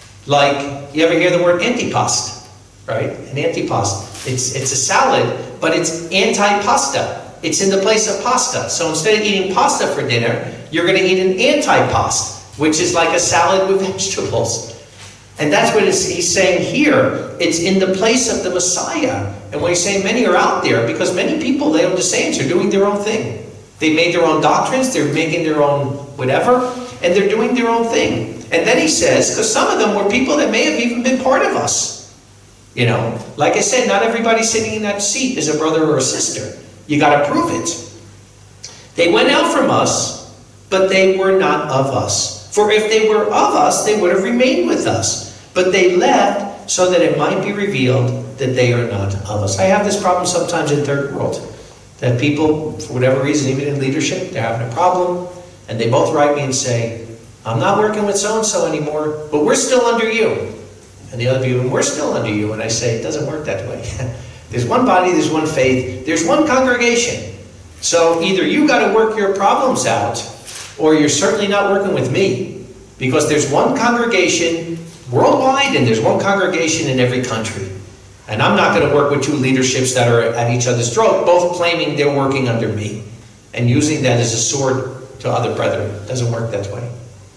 Like, you ever hear the word antipasto, right? An antipasto. It's, it's a salad, but it's anti-pasta. It's in the place of pasta. So instead of eating pasta for dinner, you're going to eat an anti-pasta, which is like a salad with vegetables. And that's what he's saying here. It's in the place of the Messiah. And when he's saying many are out there, because many people, they the saints, are doing their own thing. They made their own doctrines, they're making their own whatever, and they're doing their own thing. And then he says, because some of them were people that may have even been part of us. You know, like I said, not everybody sitting in that seat is a brother or a sister. You got to prove it. They went out from us, but they were not of us. For if they were of us, they would have remained with us. But they left so that it might be revealed that they are not of us. I have this problem sometimes in third world. That people, for whatever reason, even in leadership, they're having a problem. And they both write me and say, I'm not working with so-and-so anymore, but we're still under you. And the other people, we're still under you. And I say, it doesn't work that way. There's one body, there's one faith, there's one congregation. So either you got to work your problems out, or you're certainly not working with me. Because there's one congregation worldwide, and there's one congregation in every country. And I'm not going to work with two leaderships that are at each other's throat, both claiming they're working under me, and using that as a sword to other brethren. It doesn't work that way.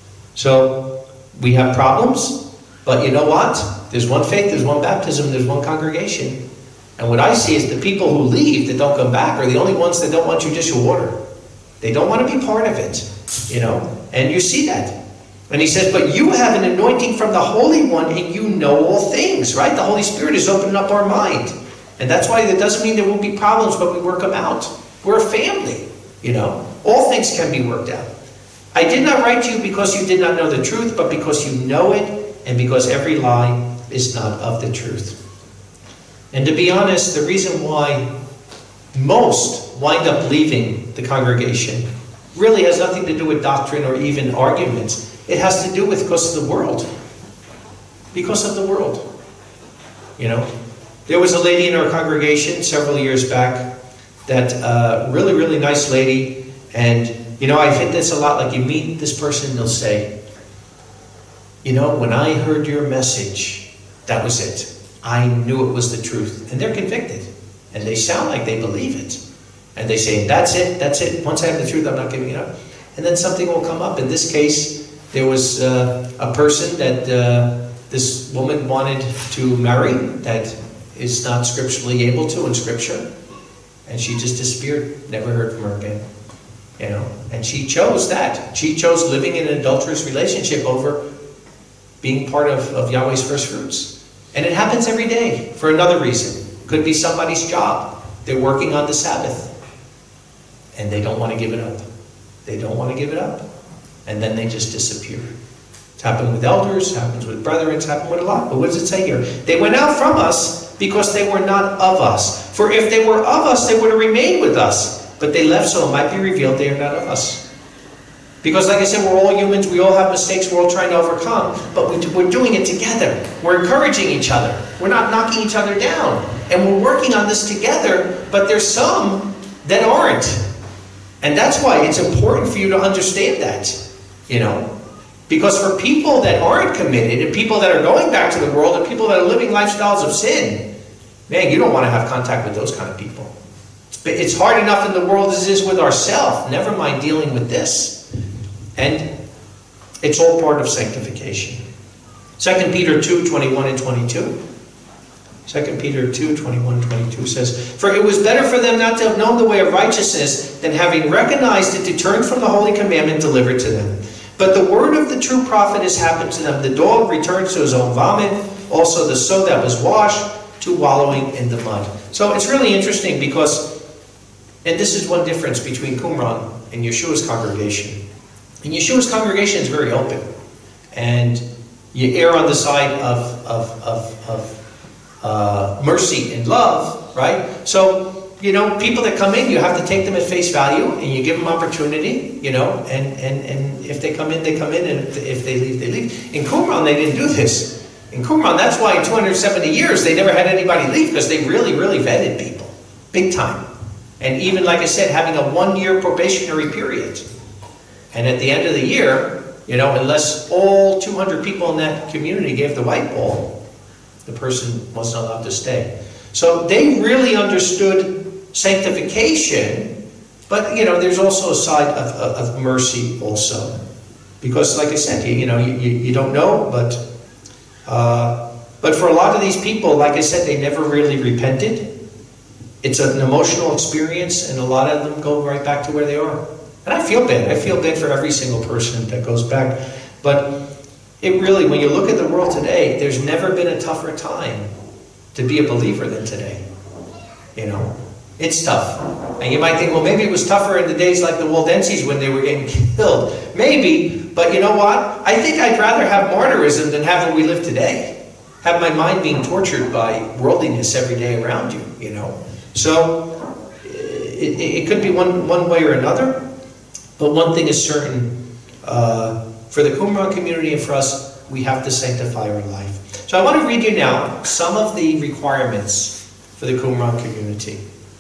So we have problems, but you know what? There's one faith, there's one baptism, there's one congregation. And what I see is the people who leave that don't come back are the only ones that don't want judicial order. They don't want to be part of it, you know. And you see that. And he says, but you have an anointing from the Holy One and you know all things, right? The Holy Spirit is opening up our mind. And that's why that doesn't mean there won't be problems, but we work them out. We're a family, you know. All things can be worked out. I did not write to you because you did not know the truth, but because you know it, and because every lie is not of the truth. And to be honest, the reason why most wind up leaving the congregation really has nothing to do with doctrine or even arguments. It has to do with because of the world. Because of the world. You know, there was a lady in our congregation several years back that uh, really, really nice lady. And, you know, I've hit this a lot. Like, you meet this person, they'll say, you know, when I heard your message, that was it. I knew it was the truth. And they're convicted. And they sound like they believe it. And they say, that's it, that's it. Once I have the truth, I'm not giving it up. And then something will come up. In this case, there was uh, a person that uh, this woman wanted to marry that is not scripturally able to in Scripture. And she just disappeared. Never heard from her again. You know, and she chose that. She chose living in an adulterous relationship over being part of, of Yahweh's first fruits. And it happens every day for another reason. Could be somebody's job. They're working on the Sabbath. And they don't want to give it up. They don't want to give it up. And then they just disappear. It's happened with elders, happens with brethren, it's happened with a lot. But what does it say here? They went out from us because they were not of us. For if they were of us, they would have remained with us. But they left so it might be revealed they are not of us. Because like I said, we're all humans, we all have mistakes, we're all trying to overcome. But we're doing it together. We're encouraging each other. We're not knocking each other down. And we're working on this together, but there's some that aren't. And that's why it's important for you to understand that, you know. Because for people that aren't committed, and people that are going back to the world, and people that are living lifestyles of sin, man, you don't want to have contact with those kind of people. It's hard enough in the world as it is with ourselves, never mind dealing with this. And it's all part of sanctification. Second Peter two, twenty-one and twenty-two. Second Peter two, twenty-one and twenty-two says, for it was better for them not to have known the way of righteousness than having recognized it to turn from the holy commandment delivered to them. But the word of the true prophet has happened to them. The dog returns to his own vomit, also the sow that was washed to wallowing in the mud. So it's really interesting because, and this is one difference between Qumran and Yeshua's congregation. And Yeshua's congregation is very open. And you err on the side of, of, of, of uh, mercy and love, right? So, you know, people that come in, you have to take them at face value, and you give them opportunity, you know, and, and, and if they come in, they come in, and if they leave, they leave. In Qumran, they didn't do this. In Qumran, that's why in two hundred seventy years, they never had anybody leave, because they really, really vetted people. Big time. And even, like I said, having a one-year probationary period. And at the end of the year, you know, unless all two hundred people in that community gave the white ball, the person wasn't allowed to stay. So they really understood sanctification, but, you know, there's also a side of, of, of mercy also. Because, like I said, you, you know, you, you don't know, but, uh, but for a lot of these people, like I said, they never really repented. It's an emotional experience, and a lot of them go right back to where they are. And I feel bad. I feel bad for every single person that goes back. But it really, when you look at the world today, there's never been a tougher time to be a believer than today. You know, it's tough. And you might think, well, maybe it was tougher in the days like the Waldenses when they were getting killed. Maybe, but you know what? I think I'd rather have martyrism than have what we live today. Have my mind being tortured by worldliness every day around you, you know. So it, it could be one, one way or another. But one thing is certain, uh, for the Qumran community and for us, we have to sanctify our life. So I want to read you now some of the requirements for the Qumran community.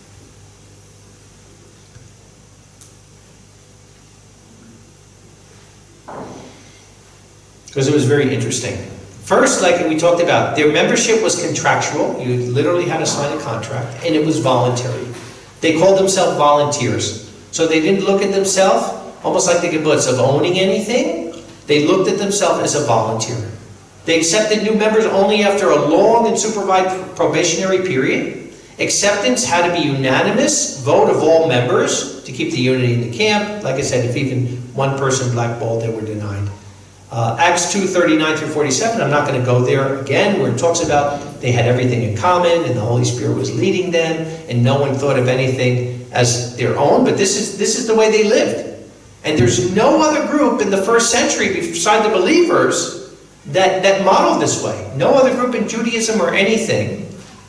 Because it was very interesting. First, like we talked about, their membership was contractual. You literally had to sign a contract, and it was voluntary. They called themselves volunteers. So they didn't look at themselves, almost like the kibbutz, of owning anything. They looked at themselves as a volunteer. They accepted new members only after a long and supervised probationary period. Acceptance had to be unanimous, vote of all members to keep the unity in the camp. Like I said, if even one person blackballed, they were denied. Uh, Acts two, thirty-nine through forty-seven, I'm not going to go there again, where it talks about they had everything in common, and the Holy Spirit was leading them, and no one thought of anything as their own, but this is this is the way they lived. And there's no other group in the first century beside the believers that, that modeled this way. No other group in Judaism or anything.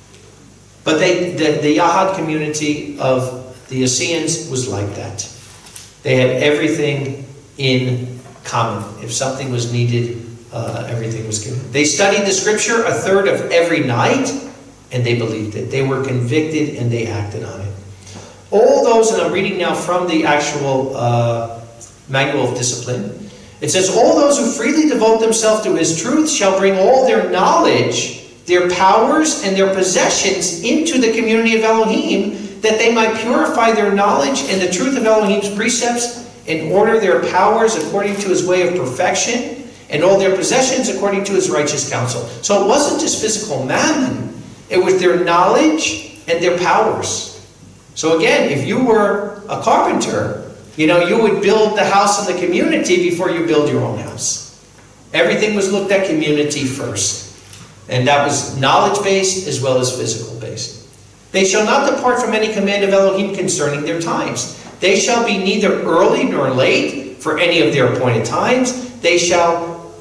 But they, the, the Yahad community of the Essenes was like that. They had everything in common. If something was needed, uh, everything was given. They studied the scripture a third of every night, and they believed it. They were convicted, and they acted on it. All those, and I'm reading now from the actual uh, Manual of Discipline. It says, all those who freely devote themselves to his truth shall bring all their knowledge, their powers, and their possessions into the community of Elohim, that they might purify their knowledge and the truth of Elohim's precepts, and order their powers according to his way of perfection, and all their possessions according to his righteous counsel. So it wasn't just physical mammon. It was their knowledge and their powers. So again, if you were a carpenter, you know, you would build the house in the community before you build your own house. Everything was looked at community first. And that was knowledge-based as well as physical-based. They shall not depart from any command of Elohim concerning their times. They shall be neither early nor late for any of their appointed times. They shall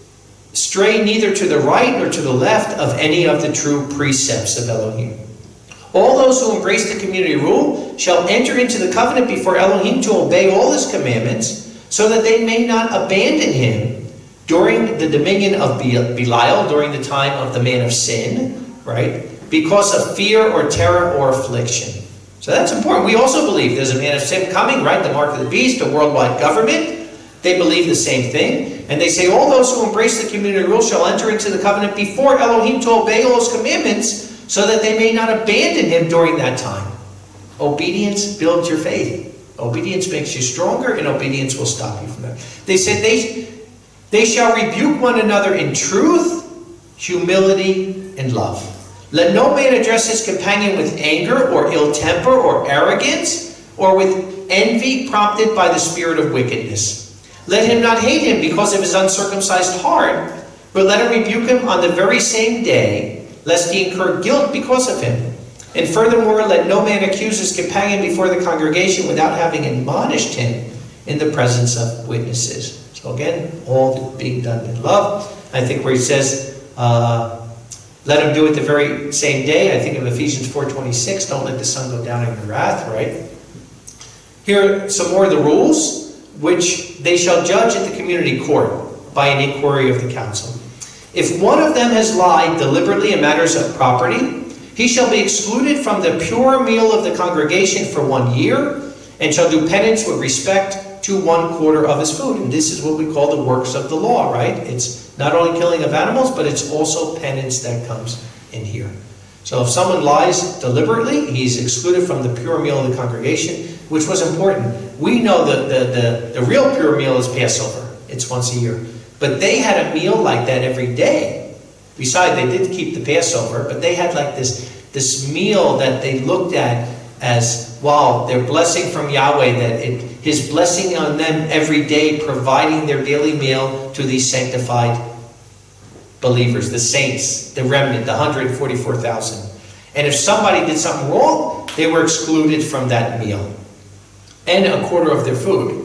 stray neither to the right nor to the left of any of the true precepts of Elohim. All those who embrace the community rule shall enter into the covenant before Elohim to obey all his commandments, so that they may not abandon him during the dominion of Belial, during the time of the man of sin, right? Because of fear or terror or affliction. So that's important. We also believe there's a man of sin coming, right? The mark of the beast, a worldwide government. They believe the same thing. And they say, all those who embrace the community rule shall enter into the covenant before Elohim to obey all his commandments, so that they may not abandon him during that time. Obedience builds your faith. Obedience makes you stronger, and obedience will stop you from that. They said they, they shall rebuke one another in truth, humility, and love. Let no man address his companion with anger or ill temper or arrogance or with envy prompted by the spirit of wickedness. Let him not hate him because of his uncircumcised heart, but let him rebuke him on the very same day, lest he incur guilt because of him. And furthermore, let no man accuse his companion before the congregation without having admonished him in the presence of witnesses. So again, all being done in love. I think where he says, uh, let him do it the very same day. I think of Ephesians four twenty-six, don't let the sun go down in your wrath, right? Here are some more of the rules, which they shall judge at the community court by an inquiry of the council. If one of them has lied deliberately in matters of property, he shall be excluded from the pure meal of the congregation for one year, and shall do penance with respect to one quarter of his food. And this is what we call the works of the law, right? It's not only killing of animals, but it's also penance that comes in here. So if someone lies deliberately, he's excluded from the pure meal of the congregation, which was important. We know that the, the, the real pure meal is Passover. It's once a year. But they had a meal like that every day. Besides, they did keep the Passover, but they had like this, this meal that they looked at as, wow, their blessing from Yahweh, that it, his blessing on them every day, providing their daily meal to these sanctified believers, the saints, the remnant, the one hundred forty-four thousand. And if somebody did something wrong, they were excluded from that meal. And a quarter of their food.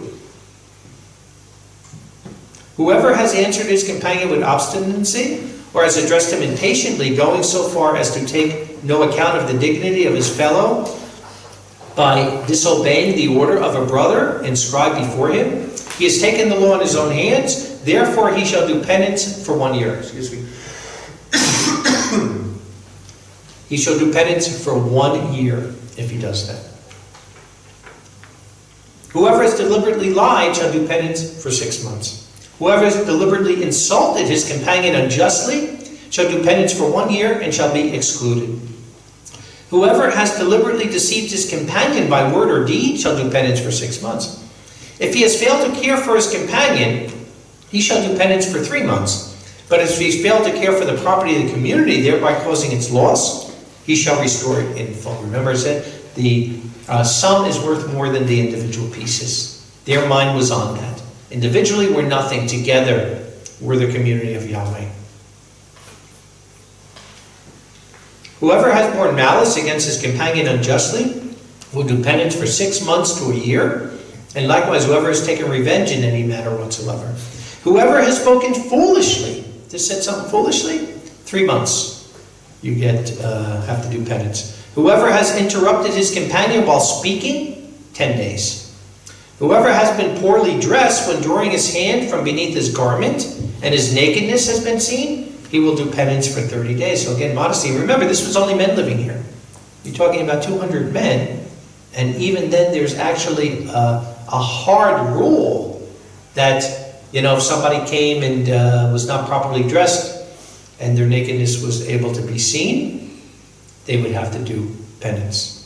Whoever has answered his companion with obstinacy, or has addressed him impatiently, going so far as to take no account of the dignity of his fellow, by disobeying the order of a brother inscribed before him, he has taken the law in his own hands, therefore he shall do penance for one year. Excuse me. He shall do penance for one year if he does that. Whoever has deliberately lied shall do penance for six months. Whoever has deliberately insulted his companion unjustly shall do penance for one year and shall be excluded. Whoever has deliberately deceived his companion by word or deed shall do penance for six months. If he has failed to care for his companion, he shall do penance for three months. But if he has failed to care for the property of the community, thereby causing its loss, he shall restore it in full. Remember I said, the uh, sum is worth more than the individual pieces. Their mind was on that. Individually, we're nothing. Together, we're the community of Yahweh. Whoever has borne malice against his companion unjustly will do penance for six months to a year, And likewise, whoever has taken revenge in any matter whatsoever. Whoever has spoken foolishly, just said something foolishly, three months. You get uh, have to do penance. Whoever has interrupted his companion while speaking, ten days. Whoever has been poorly dressed when drawing his hand from beneath his garment, and his nakedness has been seen, he will do penance for thirty days. So again, modesty. Remember, this was only men living here. You're talking about two hundred men, and even then there's actually a, a hard rule that, you know, if somebody came and uh, was not properly dressed and their nakedness was able to be seen, they would have to do penance.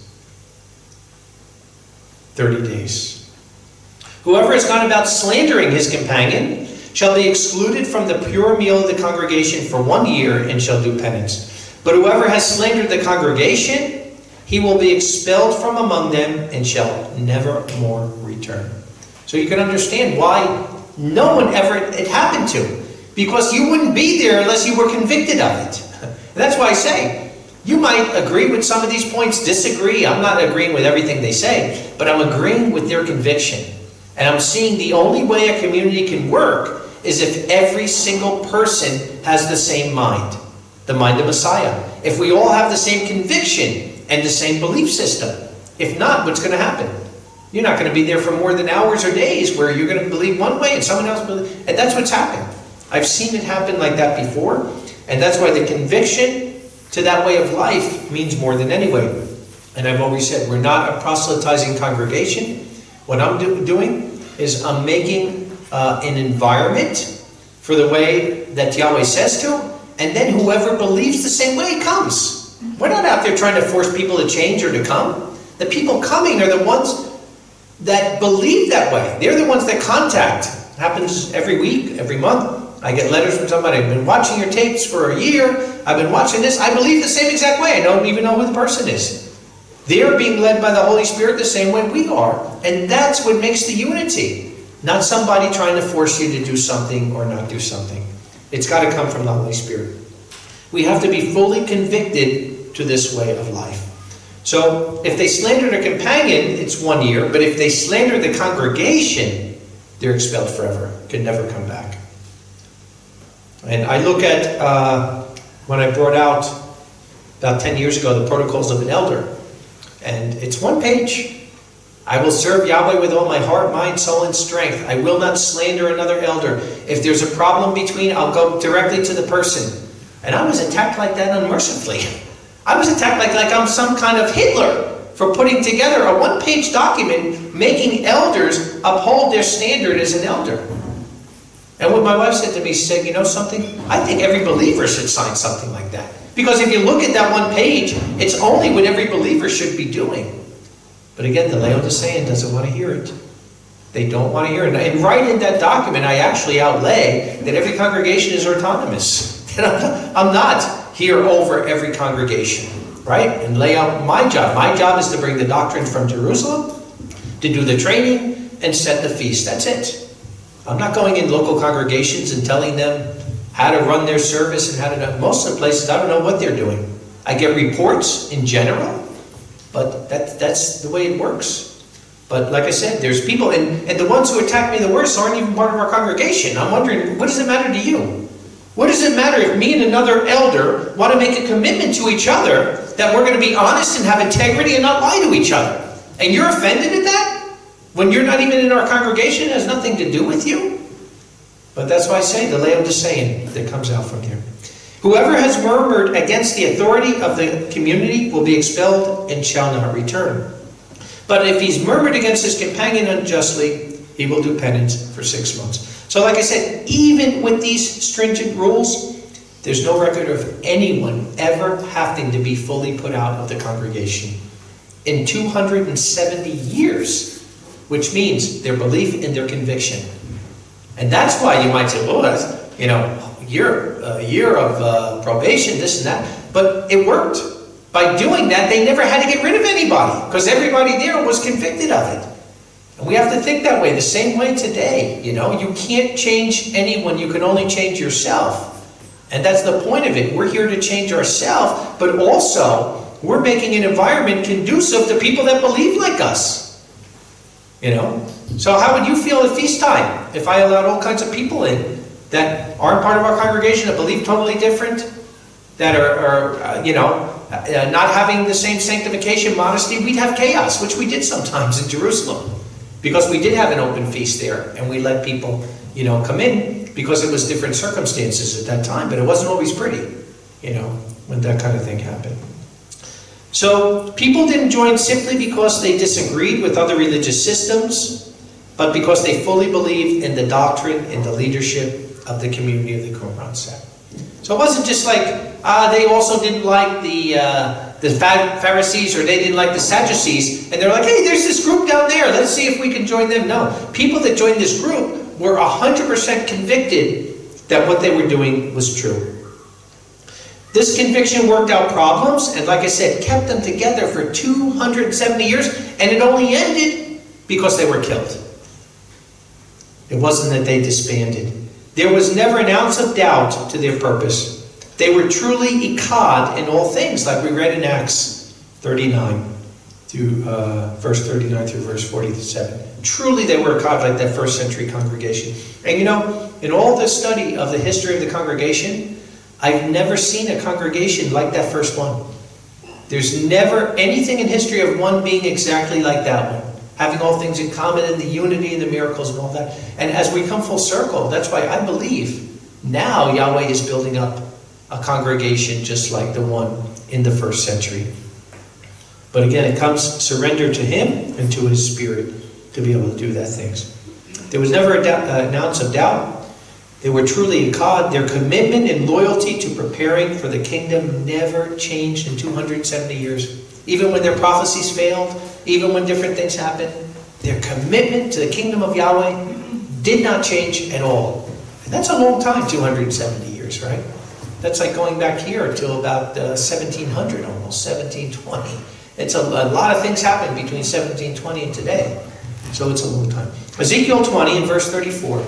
thirty days. Whoever has gone about slandering his companion shall be excluded from the pure meal of the congregation for one year and shall do penance. But whoever has slandered the congregation, he will be expelled from among them and shall never more return. So you can understand why no one ever it happened to. Because you wouldn't be there unless you were convicted of it. And that's why I say, you might agree with some of these points, disagree. I'm not agreeing with everything they say, but I'm agreeing with their conviction. And I'm seeing the only way a community can work is if every single person has the same mind, the mind of Messiah. If we all have the same conviction and the same belief system. If not, what's going to happen? You're not going to be there for more than hours or days where you're going to believe one way and someone else believes. And that's what's happened. I've seen it happen like that before. And that's why the conviction to that way of life means more than any way. And I've always said, we're not a proselytizing congregation. What I'm do doing is I'm making uh, an environment for the way that Yahweh says to, and then whoever believes the same way comes. We're not out there trying to force people to change or to come. The people coming are the ones that believe that way. They're the ones that contact. It happens every week, every month. I get letters from somebody. I've been watching your tapes for a year. I've been watching this. I believe the same exact way. I don't even know who the person is. They're being led by the Holy Spirit the same way we are. And that's what makes the unity. Not somebody trying to force you to do something or not do something. It's got to come from the Holy Spirit. We have to be fully convicted to this way of life. So, if they slander their companion, it's one year. But if they slander the congregation, they're expelled forever. Can never come back. And I look at, uh, when I brought out, about ten years ago, the Protocols of an Elder. And it's one page. I will serve Yahweh with all my heart, mind, soul, and strength. I will not slander another elder. If there's a problem between, I'll go directly to the person. And I was attacked like that unmercifully. I was attacked like, like I'm some kind of Hitler for putting together a one-page document making elders uphold their standard as an elder. And what my wife said to me, she said, you know something? I think every believer should sign something like that. Because if you look at that one page, it's only what every believer should be doing. But again, the Laodicean doesn't want to hear it. They don't want to hear it. And right in that document, I actually outlay that every congregation is autonomous. I'm not here over every congregation, right? And lay out my job. My job is to bring the doctrine from Jerusalem, to do the training, and set the feast. That's it. I'm not going in local congregations and telling them how to run their service and how to do. Most of the places, I don't know what they're doing. I get reports in general, but that, that's the way it works. But like I said, there's people, and, and the ones who attack me the worst aren't even part of our congregation. I'm wondering, what does it matter to you? What does it matter if me and another elder want to make a commitment to each other that we're going to be honest and have integrity and not lie to each other? And you're offended at that? When you're not even in our congregation, it has nothing to do with you? But that's why I say the Laodicean that comes out from here. Whoever has murmured against the authority of the community will be expelled and shall not return. But if he's murmured against his companion unjustly, he will do penance for six months. So like I said, even with these stringent rules, there's no record of anyone ever having to be fully put out of the congregation in two hundred seventy years, which means their belief and their conviction. And that's why you might say, well, that's, you know, year, a year of uh, probation, this and that. But it worked. By doing that, they never had to get rid of anybody because everybody there was convicted of it. And we have to think that way, the same way today. You know, you can't change anyone. You can only change yourself. And that's the point of it. We're here to change ourselves, but also we're making an environment conducive to people that believe like us. You know? So how would you feel at feast time if I allowed all kinds of people in that aren't part of our congregation, that believe totally different, that are, are uh, you know, uh, not having the same sanctification, modesty? We'd have chaos, which we did sometimes in Jerusalem, because we did have an open feast there, and we let people, you know, come in, because it was different circumstances at that time, but it wasn't always pretty, you know, when that kind of thing happened. So people didn't join simply because they disagreed with other religious systems, but because they fully believed in the doctrine and the leadership of the community of the Qumran sect. So it wasn't just like, uh, they also didn't like the, uh, the Pharisees, or they didn't like the Sadducees, and they're like, hey, there's this group down there, let's see if we can join them. No, people that joined this group were one hundred percent convicted that what they were doing was true. This conviction worked out problems, and like I said, kept them together for two hundred seventy years, and it only ended because they were killed. It wasn't that they disbanded. There was never an ounce of doubt to their purpose. They were truly echad in all things, like we read in Acts thirty-nine, through uh, verse thirty-nine through verse forty-seven. Truly they were echad, like that first century congregation. And you know, in all the study of the history of the congregation, I've never seen a congregation like that first one. There's never anything in history of one being exactly like that one. Having all things in common, and the unity and the miracles and all that. And as we come full circle, that's why I believe now Yahweh is building up a congregation just like the one in the first century. But again, it comes surrender to Him and to His Spirit to be able to do that things. There was never an ounce of doubt. They were truly echad. Their commitment and loyalty to preparing for the kingdom never changed in two hundred seventy years. Even when their prophecies failed, even when different things happened, their commitment to the kingdom of Yahweh did not change at all. And that's a long time, two hundred seventy years, right? That's like going back here till about uh, seventeen hundred almost, seventeen twenty. It's a, a lot of things happened between seventeen twenty and today. So it's a long time. Ezekiel twenty in verse thirty-four.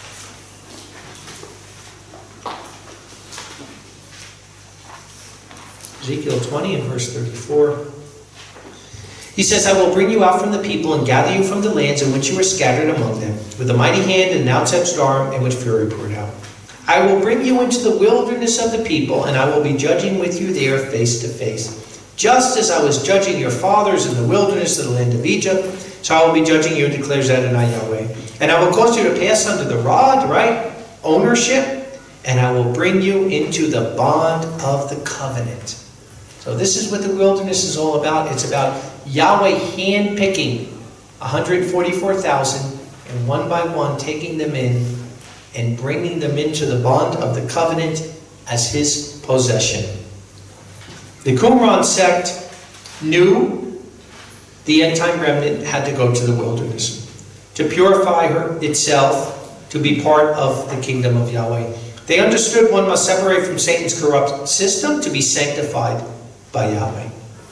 Ezekiel twenty and verse thirty-four. He says, I will bring you out from the people and gather you from the lands in which you were scattered among them, with a mighty hand and an outstretched arm, in which fury poured out. I will bring you into the wilderness of the people, and I will be judging with you there face to face. Just as I was judging your fathers in the wilderness of the land of Egypt, so I will be judging you, declares Adonai Yahweh. And I will cause you to pass under the rod, right? Ownership, and I will bring you into the bond of the covenant. So this is what the wilderness is all about. It's about Yahweh hand-picking one hundred forty-four thousand, and one by one taking them in and bringing them into the bond of the covenant as His possession. The Qumran sect knew the end-time remnant had to go to the wilderness to purify her itself, to be part of the kingdom of Yahweh. They understood one must separate from Satan's corrupt system to be sanctified by Yahweh.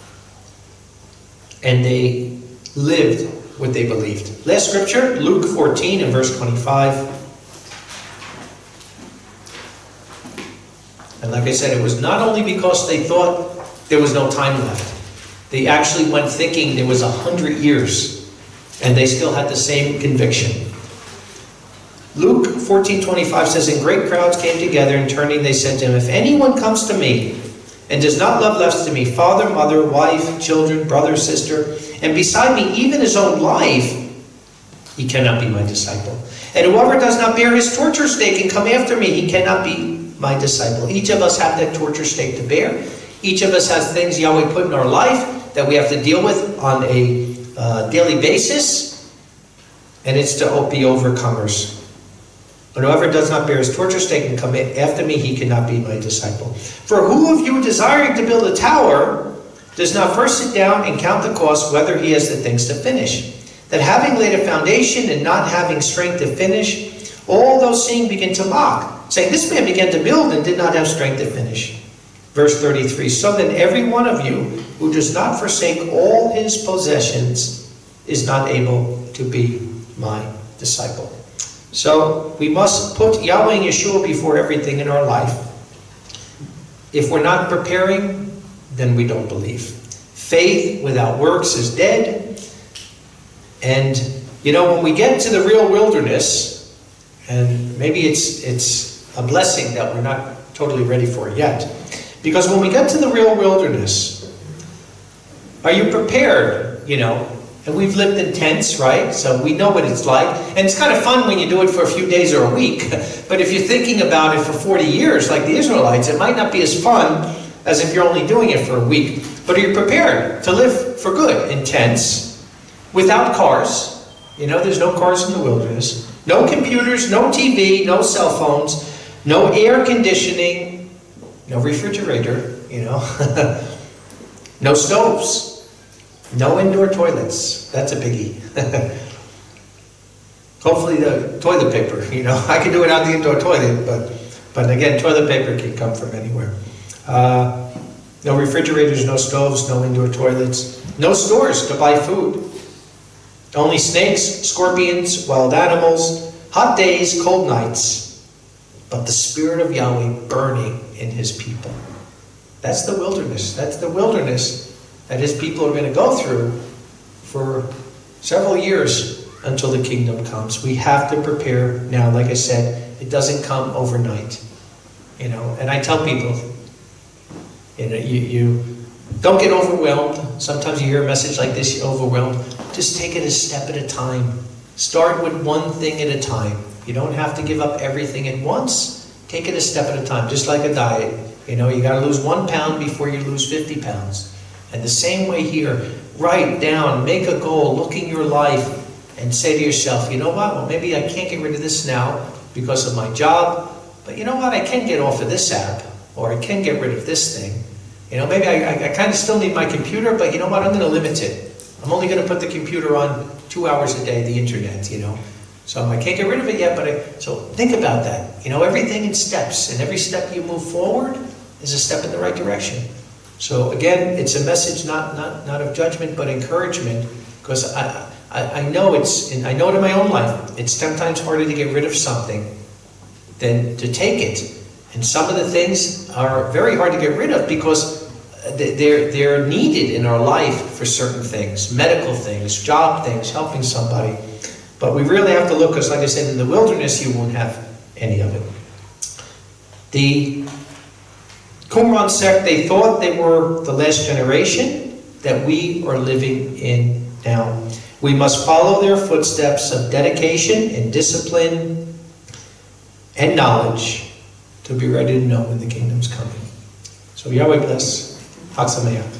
And they lived what they believed. Last scripture, Luke fourteen and verse twenty-five. And like I said, it was not only because they thought there was no time left. They actually went thinking there was a hundred years, and they still had the same conviction. Luke fourteen twenty-five says, and great crowds came together, and turning they said to him, if anyone comes to me and does not love less to me, father, mother, wife, children, brother, sister, and beside me even his own life, he cannot be my disciple. And whoever does not bear his torture stake and come after me, he cannot be my disciple. Each of us have that torture stake to bear. Each of us has things Yahweh put in our life that we have to deal with on a uh, daily basis, and it's to be overcomers. But whoever does not bear his torture stake and come after me, he cannot be my disciple. For who of you desiring to build a tower does not first sit down and count the cost, whether he has the things to finish? That having laid a foundation and not having strength to finish, all those seeing begin to mock, saying, this man began to build and did not have strength to finish. Verse thirty-three, so then every one of you who does not forsake all his possessions is not able to be my disciple. So we must put Yahweh and Yeshua before everything in our life. If we're not preparing, then we don't believe. Faith without works is dead. And You know, when we get to the real wilderness, and maybe it's, it's a blessing that we're not totally ready for it yet, because when we get to the real wilderness, are you prepared, you know? And we've lived in tents, right? So we know what it's like. And it's kind of fun when you do it for a few days or a week. But if you're thinking about it for forty years, like the Israelites, it might not be as fun as if you're only doing it for a week. But are you prepared to live for good in tents, without cars? You know, there's no cars in the wilderness. No computers, no T V, no cell phones, no air conditioning, no refrigerator, you know. No stoves. No indoor toilets. That's a biggie. Hopefully the toilet paper, you know. I can do it on the indoor toilet, but but again, toilet paper can come from anywhere. Uh, no refrigerators, no stoves, no indoor toilets. No stores to buy food. Only snakes, scorpions, wild animals, hot days, cold nights. But the Spirit of Yahweh burning in His people. That's the wilderness. That's the wilderness that His people are going to go through for several years until the kingdom comes. We have to prepare now. Like I said, it doesn't come overnight. You know, and I tell people, you know, you, you don't get overwhelmed. Sometimes you hear a message like this, you're overwhelmed. Just take it a step at a time. Start with one thing at a time. You don't have to give up everything at once. Take it a step at a time, just like a diet. You know, you got to lose one pound before you lose fifty pounds. And the same way here, write down, make a goal, look in your life, and say to yourself, you know what, well, maybe I can't get rid of this now because of my job, but you know what, I can get off of this app, or I can get rid of this thing. You know, maybe I, I, I kind of still need my computer, but you know what, I'm going to limit it. I'm only going to put the computer on two hours a day, the internet, you know. So I can't get rid of it yet, but I, so think about that. You know, everything in steps, and every step you move forward is a step in the right direction. So again, it's a message not not not of judgment, but encouragement, because I, I I know it's and I know it in my own life. It's sometimes harder to get rid of something than to take it, and some of the things are very hard to get rid of because they're they're needed in our life for certain things, medical things, job things, helping somebody. But we really have to look, because like I said, in the wilderness you won't have any of it. The Qumran sect, they thought they were the last generation that we are living in now. We must follow their footsteps of dedication and discipline and knowledge to be ready to know when the kingdom's coming. So Yahweh bless. Chag Sameach.